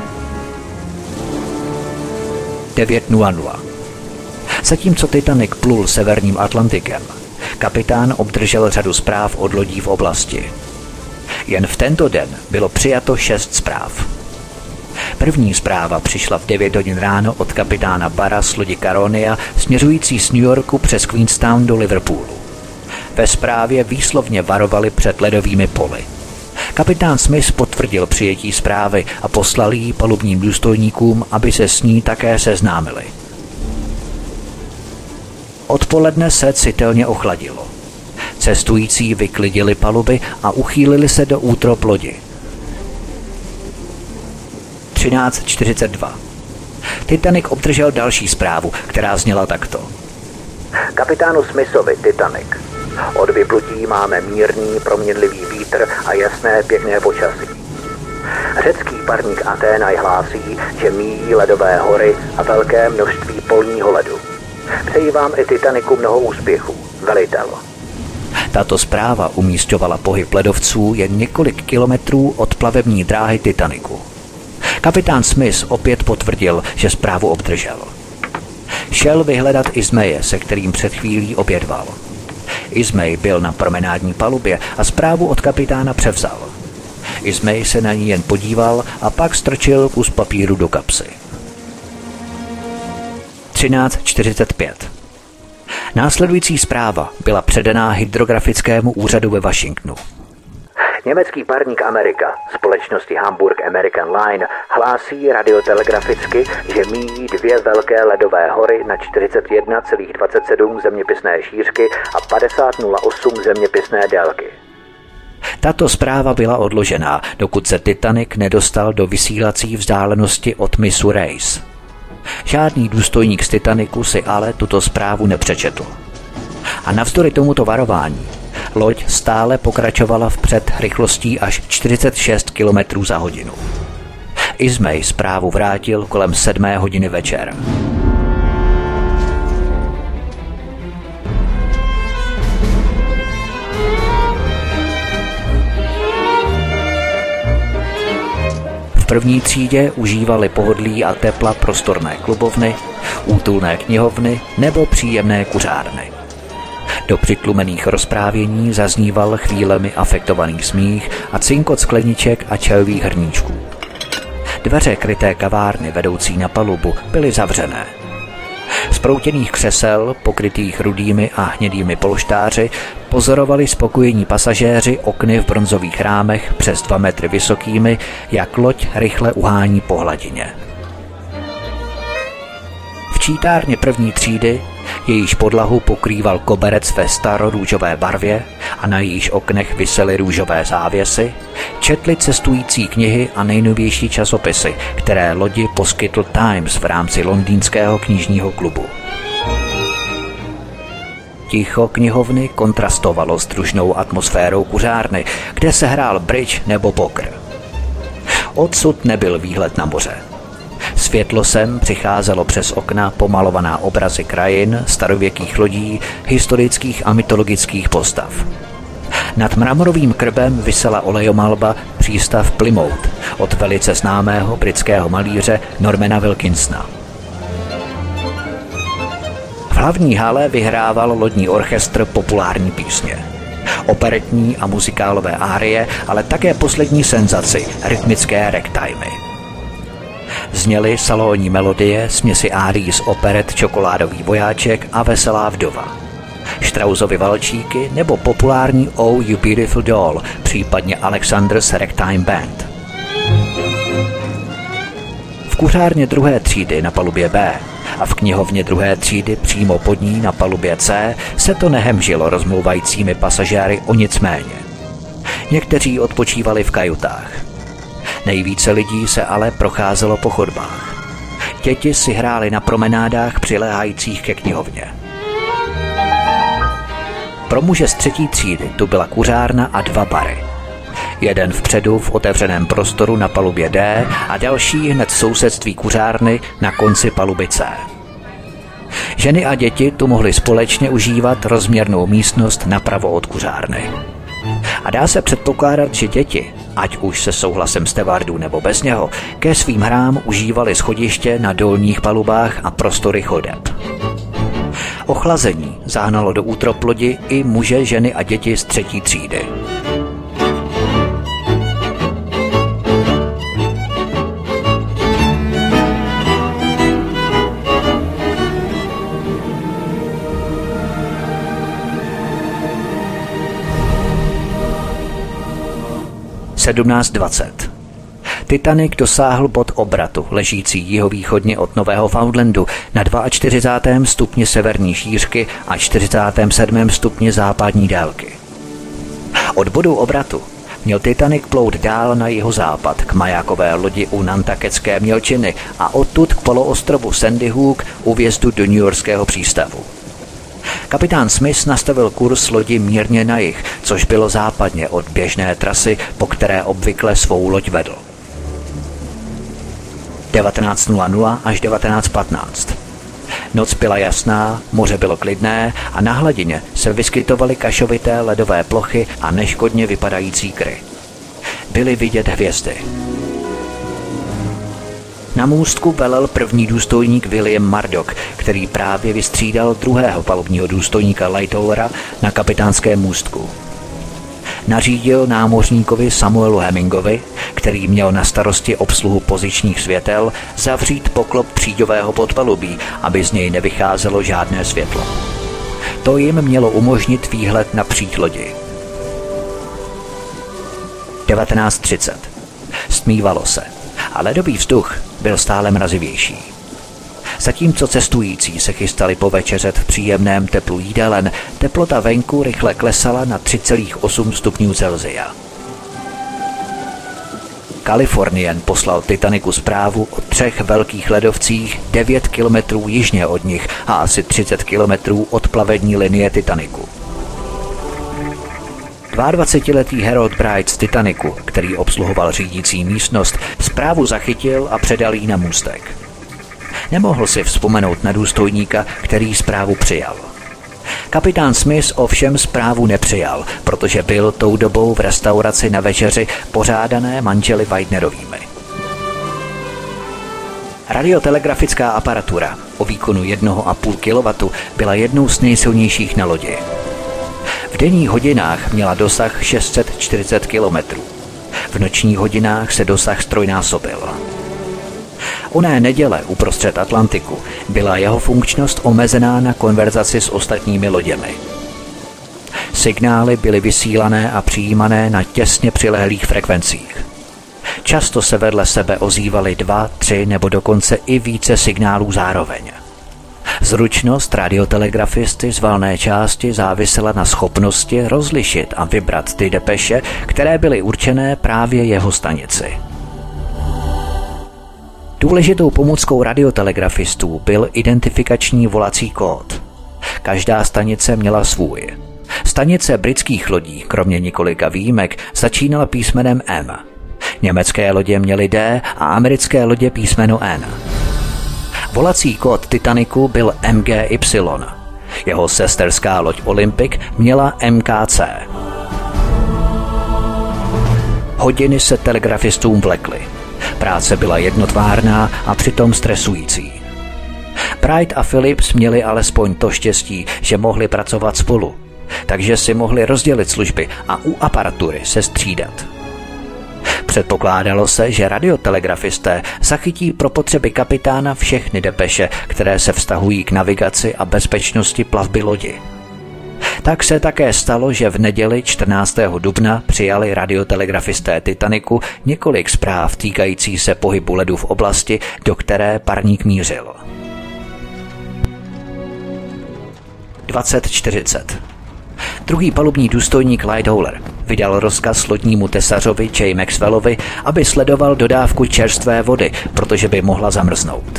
devět nula nula. Zatímco Titanic plul severním Atlantikem, kapitán obdržel řadu zpráv od lodí v oblasti. Jen v tento den bylo přijato šest zpráv. První zpráva přišla v devět hodin ráno od kapitána Barra z lodi Caronia směřující z New Yorku přes Queenstown do Liverpoolu. Ve zprávě výslovně varovali před ledovými poli. Kapitán Smith potvrdil přijetí zprávy a poslal ji palubním důstojníkům, aby se s ní také seznámili. Odpoledne se citelně ochladilo. Cestující vyklidili paluby a uchýlili se do útrop lodi. třináct čtyřicet dva. Titanic obdržel další zprávu, která zněla takto. Kapitánu Smithovi, Titanic. Od vyplutí máme mírný, proměnlivý vítr a jasné, pěkné počasí. Řecký parník Athénaj hlásí, že míjí ledové hory a velké množství polního ledu. Přeji vám i Titanicu mnoho úspěchů. Velitel. Tato zpráva umísťovala pohyb ledovců jen několik kilometrů od plavební dráhy Titanicu. Kapitán Smith opět potvrdil, že zprávu obdržel. Šel vyhledat Ismaye, se kterým před chvílí obědval. Ismay byl na promenádní palubě a zprávu od kapitána převzal. Ismay se na ní jen podíval a pak strčil kus papíru do kapsy. třináct čtyřicet pět. Následující zpráva byla předaná hydrografickému úřadu ve Washingtonu. Německý parník Amerika společnosti Hamburg American Line hlásí radiotelegraficky, že míjí dvě velké ledové hory na čtyřicet jedna celá dvacet sedm zeměpisné šířky a padesát celá nula osm zeměpisné délky. Tato zpráva byla odložená, dokud se Titanic nedostal do vysílací vzdálenosti od mysu Race. Žádný důstojník z Titanicu si ale tuto zprávu nepřečetl. A navzdory tomuto varování loď stále pokračovala vpřed rychlostí až čtyřicet šest kilometrů za hodinu. Ismay zprávu vrátil kolem sedmé hodiny večer. V první třídě užívali pohodlí a tepla prostorné klubovny, útulné knihovny nebo příjemné kuřárny. Do přitlumených rozprávění zazníval chvílemi afektovaný smích a cinkot skleniček a čajových hrníčků. Dveře kryté kavárny vedoucí na palubu byly zavřené. Z proutěných křesel, pokrytých rudými a hnědými polštáři, pozorovali spokojení pasažéři okny v bronzových rámech přes dva metry vysokými, jak loď rychle uhání po hladině. V čítárně první třídy, jejíž podlahu pokrýval koberec ve starorůžové barvě a na jejíž oknech visely růžové závěsy, četli cestující knihy a nejnovější časopisy, které lodi poskytl Times v rámci londýnského knižního klubu. Ticho knihovny kontrastovalo s družnou atmosférou kuřárny, kde se hrál bridge nebo poker. Odsud nebyl výhled na moře. Světlo sem přicházelo přes okna pomalovaná obrazy krajin, starověkých lodí, historických a mytologických postav. Nad mramorovým krbem visela olejomalba přístav Plymouth od velice známého britského malíře Normana Wilkinsona. V hlavní hale vyhrával lodní orchestr populární písně. Operetní a muzikálové árie, ale také poslední senzaci, rytmické ragtimey. Zněly salónní melodie, směsi árií z operet Čokoládový vojáček a Veselá vdova, Straussovy valčíky nebo populární Oh You Beautiful Doll, případně Alexander's Ragtime Band. V kuřárně druhé třídy na palubě B a v knihovně druhé třídy přímo pod ní na palubě C se to nehemžilo rozmlouvajícími pasažéry o nic méně. Někteří odpočívali v kajutách. Nejvíce lidí se ale procházelo po chodbách. Děti si hrály na promenádách přiléhajících ke knihovně. Pro muže z třetí třídy tu byla kuřárna a dva bary. Jeden vpředu v otevřeném prostoru na palubě D a další hned v sousedství kuřárny na konci paluby C. Ženy a děti tu mohly společně užívat rozměrnou místnost napravo od kuřárny. A dá se předpokládat, že děti, ať už se souhlasem stevardů nebo bez něho, ke svým hrám užívali schodiště na dolních palubách a prostory chodeb. Ochlazení zahnalo do útrop lodi i muže, ženy a děti z třetí třídy. sedmnáct dvacet. Titanic dosáhl bod obratu, ležící jihovýchodně od Nového Foundlandu na čtyřicátém druhém stupni severní šířky a čtyřicátém sedmém stupni západní délky. Od bodu obratu měl Titanic plout dál na jihozápad k majákové lodi u Nantucketské mělčiny a odtud k poloostrovu Sandy Hook u vjezdu do newyorského přístavu. Kapitán Smith nastavil kurz lodi mírně na jih, což bylo západně od běžné trasy, po které obvykle svou loď vedl. devatenáct nula nula až devatenáct patnáct. Noc byla jasná, moře bylo klidné a na hladině se vyskytovaly kašovité ledové plochy a neškodně vypadající kry. Byly vidět hvězdy. Na můstku velel první důstojník William Murdoch, který právě vystřídal druhého palubního důstojníka Lightowera na kapitánském můstku. nařídil námořníkovi Samuelu Hemmingovi, který měl na starosti obsluhu pozičních světel, zavřít poklop příďového podpalubí, aby z něj nevycházelo žádné světlo. To jim mělo umožnit výhled na příď lodi. devatenáct třicet. Stmívalo se a ledový vzduch byl stále mrazivější. Zatímco cestující se chystali povečeřet v příjemném teplu jídelen, teplota venku rychle klesala na tři celá osm stupňů Celsia. Kalifornien poslal Titaniku zprávu o třech velkých ledovcích devět kilometrů jižně od nich a asi třicet kilometrů od plavební linie Titaniku. dvaadvacetiletý Harold Bright z Titaniku, který obsluhoval řídící místnost, zprávu zachytil a předal jí na můstek. Nemohl si vzpomenout na důstojníka, který zprávu přijal. Kapitán Smith ovšem zprávu nepřijal, protože byl tou dobou v restauraci na večeři pořádané manželi Widenerovými. Radiotelegrafická aparatura o výkonu jedna a půl kilowattu byla jednou z nejsilnějších na lodi. V denních hodinách měla dosah šest set čtyřicet kilometrů. V nočních hodinách se dosah strojnásobil. Oné neděle uprostřed Atlantiku byla jeho funkčnost omezená na konverzaci s ostatními loděmi. Signály byly vysílané a přijímané na těsně přilehlých frekvencích. Často se vedle sebe ozývaly dva, tři nebo dokonce i více signálů zároveň. Zručnost radiotelegrafisty z valné části závisela na schopnosti rozlišit a vybrat ty depeše, které byly určené právě jeho stanici. Důležitou pomůckou radiotelegrafistů byl identifikační volací kód. Každá stanice měla svůj. Stanice britských lodí, kromě několika výjimek, začínala písmenem M. Německé lodě měly D a americké lodě písmeno N. Volací kód Titaniku byl M G Y. Jeho sesterská loď Olympic měla M K C. Hodiny se telegrafistům vlekly. Práce byla jednotvárná a přitom stresující. Bright a Phillips měli alespoň to štěstí, že mohli pracovat spolu, takže si mohli rozdělit služby a u aparatury se střídat. Předpokládalo se, že radiotelegrafisté zachytí pro potřeby kapitána všechny depeše, které se vztahují k navigaci a bezpečnosti plavby lodi. Tak se také stalo, že v neděli čtrnáctého dubna přijali radiotelegrafisté Titaniku několik zpráv týkající se pohybu ledu v oblasti, do které parník mířil. dvacet čtyřicet. Druhý palubní důstojník Lightoller vydal rozkaz lodnímu tesařovi J. Maxwellovi, aby sledoval dodávku čerstvé vody, protože by mohla zamrznout.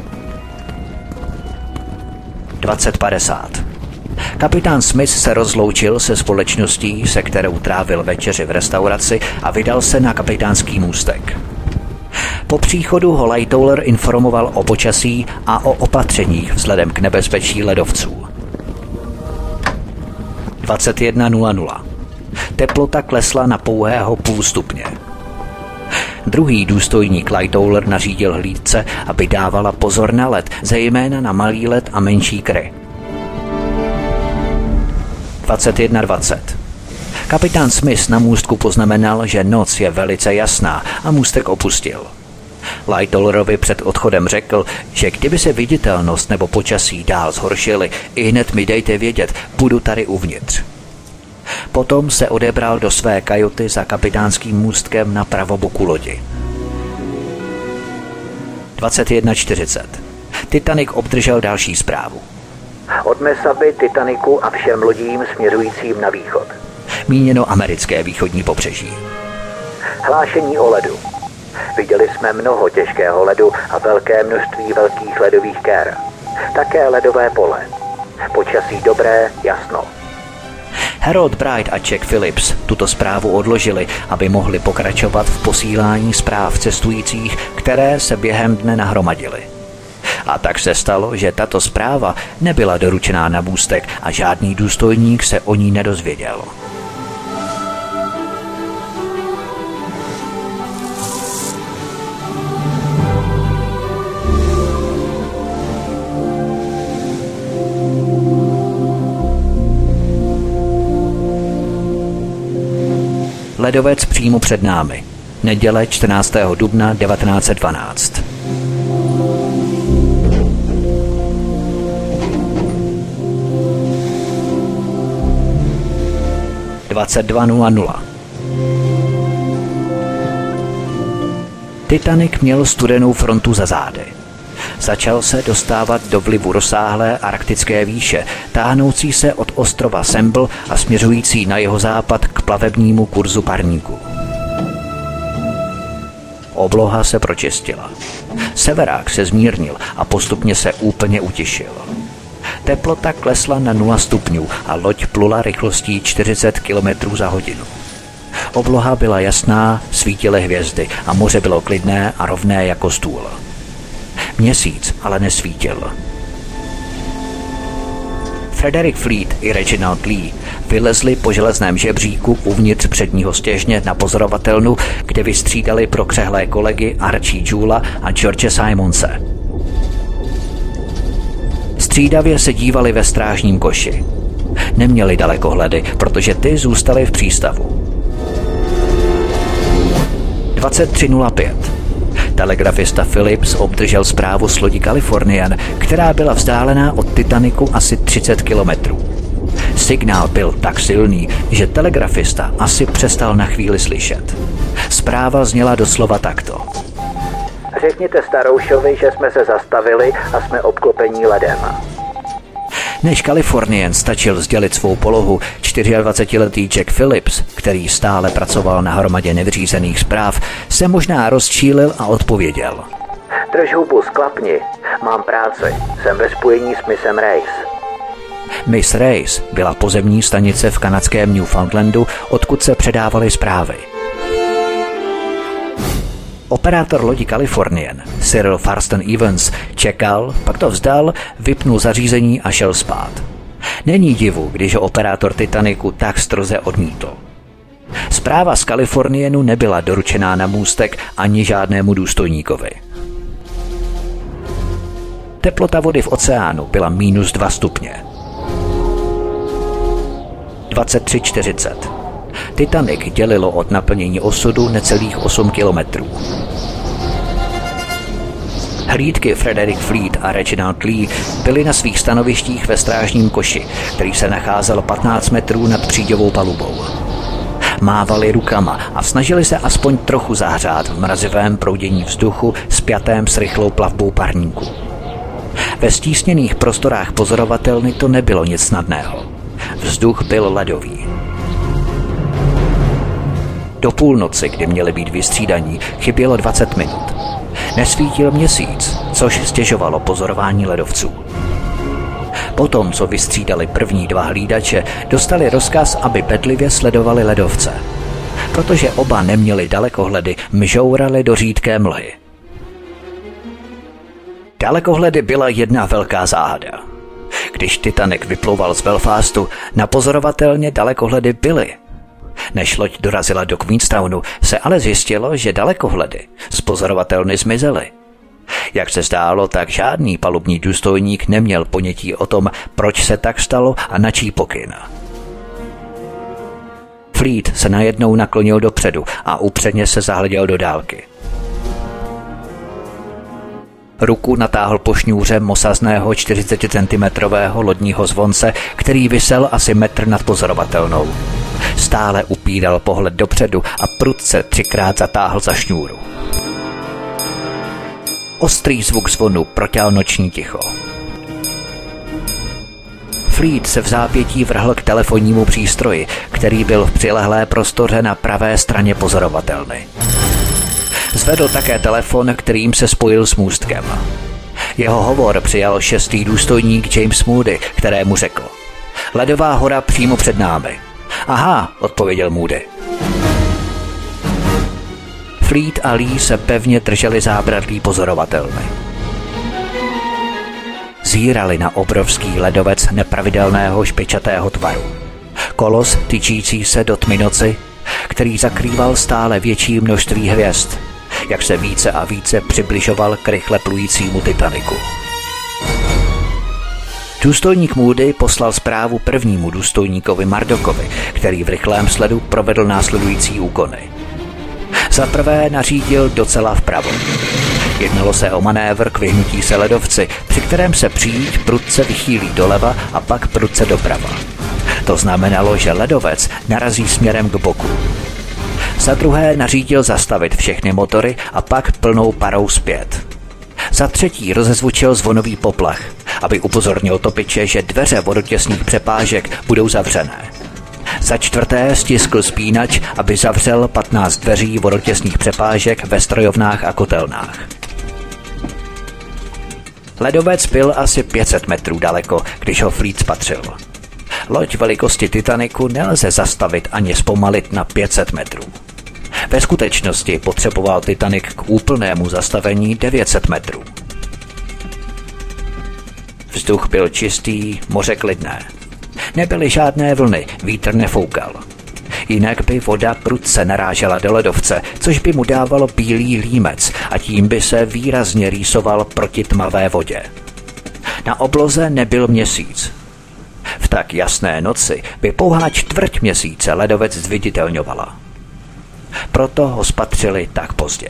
dvacet padesát. Kapitán Smith se rozloučil se společností, se kterou trávil večeři v restauraci, a vydal se na kapitánský můstek. Po příchodu ho Lightoller informoval o počasí a o opatřeních vzhledem k nebezpečí ledovců. dvacet jedna nula nula. Teplota klesla na pouhého půl stupně. Druhý důstojník Lightoller nařídil hlídce, aby dávala pozor na led, zejména na malý led a menší kry. dvacet jedna dvacet. Kapitán Smith na můstku poznamenal, že noc je velice jasná, a můstek opustil. Lightollerovi před odchodem řekl, že kdyby se viditelnost nebo počasí dál zhoršily, ihned mi dejte vědět, budu tady uvnitř. Potom se odebral do své kajuty za kapitánským můstkem na pravoboku lodi. dvacet jedna čtyřicet. Titanic obdržel další zprávu. Od Mesaby, Titaniku a všem lodím směřujícím na východ. Míněno americké východní pobřeží. Hlášení o ledu. Viděli jsme mnoho těžkého ledu a velké množství velkých ledových kér. Také ledové pole. Počasí dobré, jasno. Harold Bright a Jack Phillips tuto zprávu odložili, aby mohli pokračovat v posílání zpráv cestujících, které se během dne nahromadily. A tak se stalo, že tato zpráva nebyla doručená na můstek a žádný důstojník se o ní nedozvěděl. ledovec přímo před námi. Neděle čtrnáctého dubna devatenáct set dvanáct. dvacet dva nula nula. Titanic měl studenou frontu za zády. Začal se dostávat do vlivu rozsáhlé arktické výše, táhnoucí se od ostrova Semble a směřující na jeho západ k plavebnímu kurzu parníku. Obloha se pročistila. Severák se zmírnil a postupně se úplně utišil. Teplota klesla na nula stupňů a loď plula rychlostí čtyřicet kilometrů za hodinu. Obloha byla jasná, svítily hvězdy a moře bylo klidné a rovné jako stůl. Měsíc ale nesvítil. Frederick Fleet i Reginald Lee vylezli po železném žebříku uvnitř předního stěžně na pozorovatelnu, kde vystřídali prokřehlé kolegy Archie Jula a George Simonse. Střídavě se dívali ve strážním koši. Neměli dalekohledy, protože ty zůstaly v přístavu. dvacet tři nula pět. Telegrafista Phillips obdržel zprávu z lodi Californian, která byla vzdálená od Titaniku asi třicet kilometrů. Signál byl tak silný, že telegrafista asi přestal na chvíli slyšet. Zpráva zněla doslova takto. Řekněte Staroušovi, že jsme se zastavili a jsme obklopení ledem. Než Californian stačil sdělit svou polohu, dvacetičtyřletý Jack Phillips, který stále pracoval na hromadě nevyřízených zpráv, se možná rozčílil a odpověděl. Drž hubu, sklapni. Mám práci. Jsem ve spojení s Missem Race. Miss Race byla pozemní stanice v kanadském Newfoundlandu, odkud se předávaly zprávy. Operátor lodi Californian, Cyril Farston Evans, čekal, pak to vzdal, vypnul zařízení a šel spát. Není divu, když ho operátor Titaniku tak stroze odmítl. Zpráva z Californianu nebyla doručená na můstek ani žádnému důstojníkovi. Teplota vody v oceánu byla minus dva stupně. dvacet tři čtyřicet. Titanic dělilo od naplnění osudu necelých osm kilometrů. Hlídky Frederick Fleet a Reginald Lee byly na svých stanovištích ve strážním koši, který se nacházel patnáct metrů nad příďovou palubou. Mávali rukama a snažili se aspoň trochu zahřát v mrazivém proudění vzduchu spjatém s rychlou plavbou parníku. Ve stísněných prostorách pozorovatelny to nebylo nic snadného. Vzduch byl ledový. Do půlnoci, kdy měli být vystřídaní, chybělo dvacet minut. Nesvítil měsíc, což stěžovalo pozorování ledovců. Potom, co vystřídali první dva hlídače, dostali rozkaz, aby bedlivě sledovali ledovce. Protože oba neměli dalekohledy, mžourali do řídké mlhy. Dalekohledy byla jedna velká záhada. Když Titanic vyplouval z Belfastu, na pozorovatelně dalekohledy byly. Než loď dorazila do Queenstownu, se ale zjistilo, že dalekohledy z pozorovatelny zmizely. Jak se zdálo, tak žádný palubní důstojník neměl ponětí o tom, proč se tak stalo a na čí pokyn. Fleet se najednou naklonil dopředu a upředně se zahleděl do dálky. Ruku natáhl po šňůře mosazného čtyřiceticentimetrového lodního zvonce, který visel asi metr nad pozorovatelnou. Stále upíral pohled dopředu a prudce třikrát zatáhl za šňůru. Ostrý zvuk zvonu proťal noční ticho. Fleet se v zápětí vrhl k telefonnímu přístroji, který byl v přilehlé prostoře na pravé straně pozorovatelny. Zvedl také telefon, kterým se spojil s můstkem. Jeho hovor přijal šestý důstojník James Moody, kterému řekl: Ledová hora přímo před námi. Aha, odpověděl Moody. Fleet a Lee se pevně drželi zábradlí pozorovatelny. Zírali na obrovský ledovec nepravidelného špičatého tvaru. Kolos tyčící se do tmy noci, který zakrýval stále větší množství hvězd, jak se více a více přibližoval k rychle plujícímu Titaniku. Důstojník Moody poslal zprávu prvnímu důstojníkovi Murdockovi, který v rychlém sledu provedl následující úkony. Za prvé nařídil docela vpravo. Jednalo se o manévr k vyhnutí se ledovci, při kterém se příď prudce vychýlí doleva a pak prudce doprava. To znamenalo, že ledovec narazí směrem k boku. Za druhé nařídil zastavit všechny motory a pak plnou parou zpět. Za třetí rozezvučil zvonový poplach, aby upozornil topiče, že dveře vodotěsných přepážek budou zavřené. Za čtvrté stiskl spínač, aby zavřel patnáct dveří vodotěsných přepážek ve strojovnách a kotelnách. Ledovec byl asi pět set metrů daleko, když ho Fleet spatřil. Loď velikosti Titaniku nelze zastavit ani zpomalit na pět set metrů. Ve skutečnosti potřeboval Titanic k úplnému zastavení devět set metrů. Vzduch byl čistý, moře klidné. Nebyly žádné vlny, vítr nefoukal. Jinak by voda prudce narážela do ledovce, což by mu dávalo bílý límec a tím by se výrazně rýsoval proti tmavé vodě. Na obloze nebyl měsíc. V tak jasné noci by pouhá čtvrť měsíce ledovec zviditelňovala. Proto ho spatřili tak pozdě.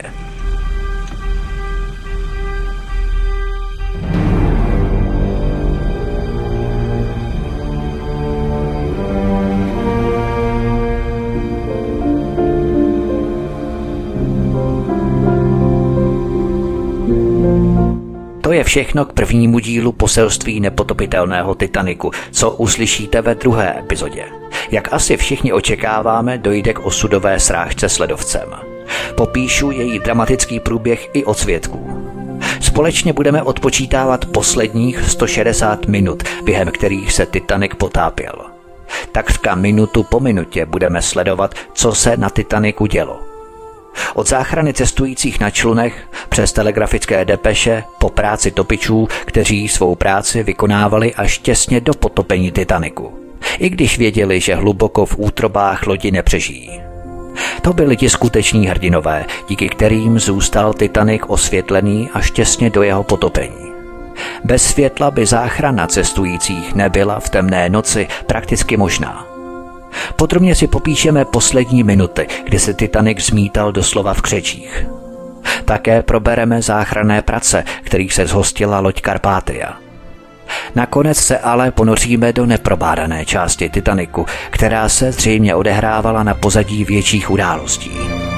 To je všechno k prvnímu dílu poselství nepotopitelného Titaniku, co uslyšíte ve druhé epizodě. Jak asi všichni očekáváme, dojde k osudové srážce s ledovcem. Popíšu její dramatický průběh i od svědků. Společně budeme odpočítávat posledních sto šedesát minut, během kterých se Titanic potápěl. Takřka minutu po minutě budeme sledovat, co se na Titaniku dělo. Od záchrany cestujících na člunech přes telegrafické depeše po práci topičů, kteří svou práci vykonávali až těsně do potopení Titaniku, i když věděli, že hluboko v útrobách lodi nepřežijí. To byli ti skuteční hrdinové, díky kterým zůstal Titanic osvětlený až těsně do jeho potopení. Bez světla by záchrana cestujících nebyla v temné noci prakticky možná. Podrobně si popíšeme poslední minuty, kdy se Titanic zmítal doslova v křečích. Také probereme záchranné prace, kterých se zhostila loď Carpathia. Nakonec se ale ponoříme do neprobádané části Titaniku, která se zřejmě odehrávala na pozadí větších událostí.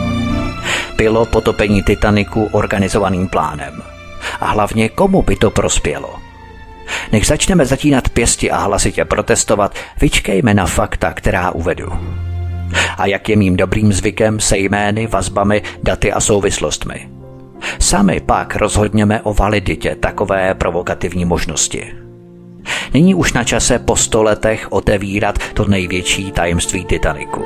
Bylo potopení Titaniku organizovaným plánem. A hlavně komu by to prospělo? Než začneme zatínat pěsti a hlasitě protestovat, vyčkejme na fakta, která uvedu. A jak je mým dobrým zvykem se jmény, vazbami, daty a souvislostmi. Sami pak rozhodněme o validitě takové provokativní možnosti. Nyní už na čase po sto letech otevírat to největší tajemství Titaniku.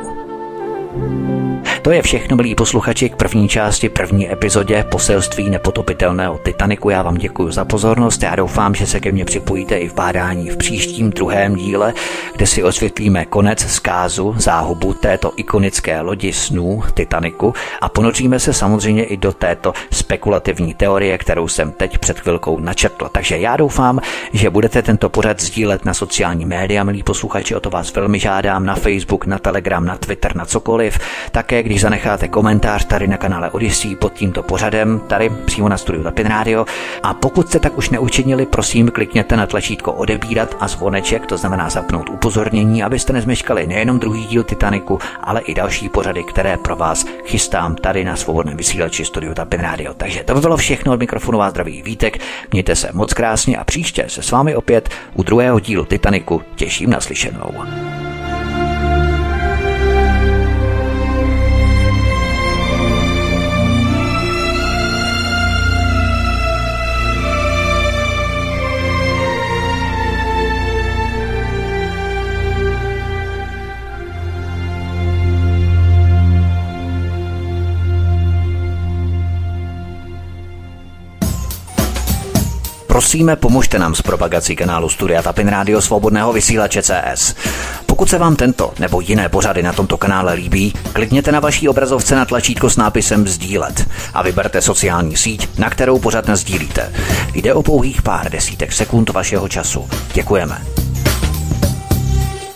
To je všechno, milí posluchači, k první části, první epizodě poselství nepotopitelného Titaniku. Já vám děkuji za pozornost. Já doufám, že se ke mně připojíte i v bádání v příštím druhém díle, kde si osvětlíme konec zkázu, záhubu této ikonické lodi snů Titaniku a ponoříme se samozřejmě i do této spekulativní teorie, kterou jsem teď před chvilkou načetl. Takže já doufám, že budete tento pořad sdílet na sociální média, milí posluchači, o to vás velmi žádám, na Facebook, na Telegram, na Twitter, na cokoliv. Také když zanecháte komentář tady na kanále Odyssey pod tímto pořadem, tady přímo na studiu Tapin Radio. A pokud jste tak už neučinili, prosím, klikněte na tlačítko odebírat a zvoneček, to znamená zapnout upozornění, abyste nezmeškali nejenom druhý díl Titaniku, ale i další pořady, které pro vás chystám tady na svobodném vysílači studiu Tapin Radio. Takže to by bylo všechno, od mikrofonu vás zdraví Vítek, mějte se moc krásně a příště se s vámi opět u druhého dílu Titaniku těším na slyšenou. Prosíme, pomožte nám s propagací kanálu Studia Tapin Radio Svobodného vysílače C S. Pokud Pokud se vám tento nebo jiné pořady na tomto kanále líbí, klikněte na vaší obrazovce na tlačítko s nápisem sdílet a vyberte sociální síť, na kterou pořad nasdílíte. Jde o pouhých pár desítek sekund vašeho času. Děkujeme.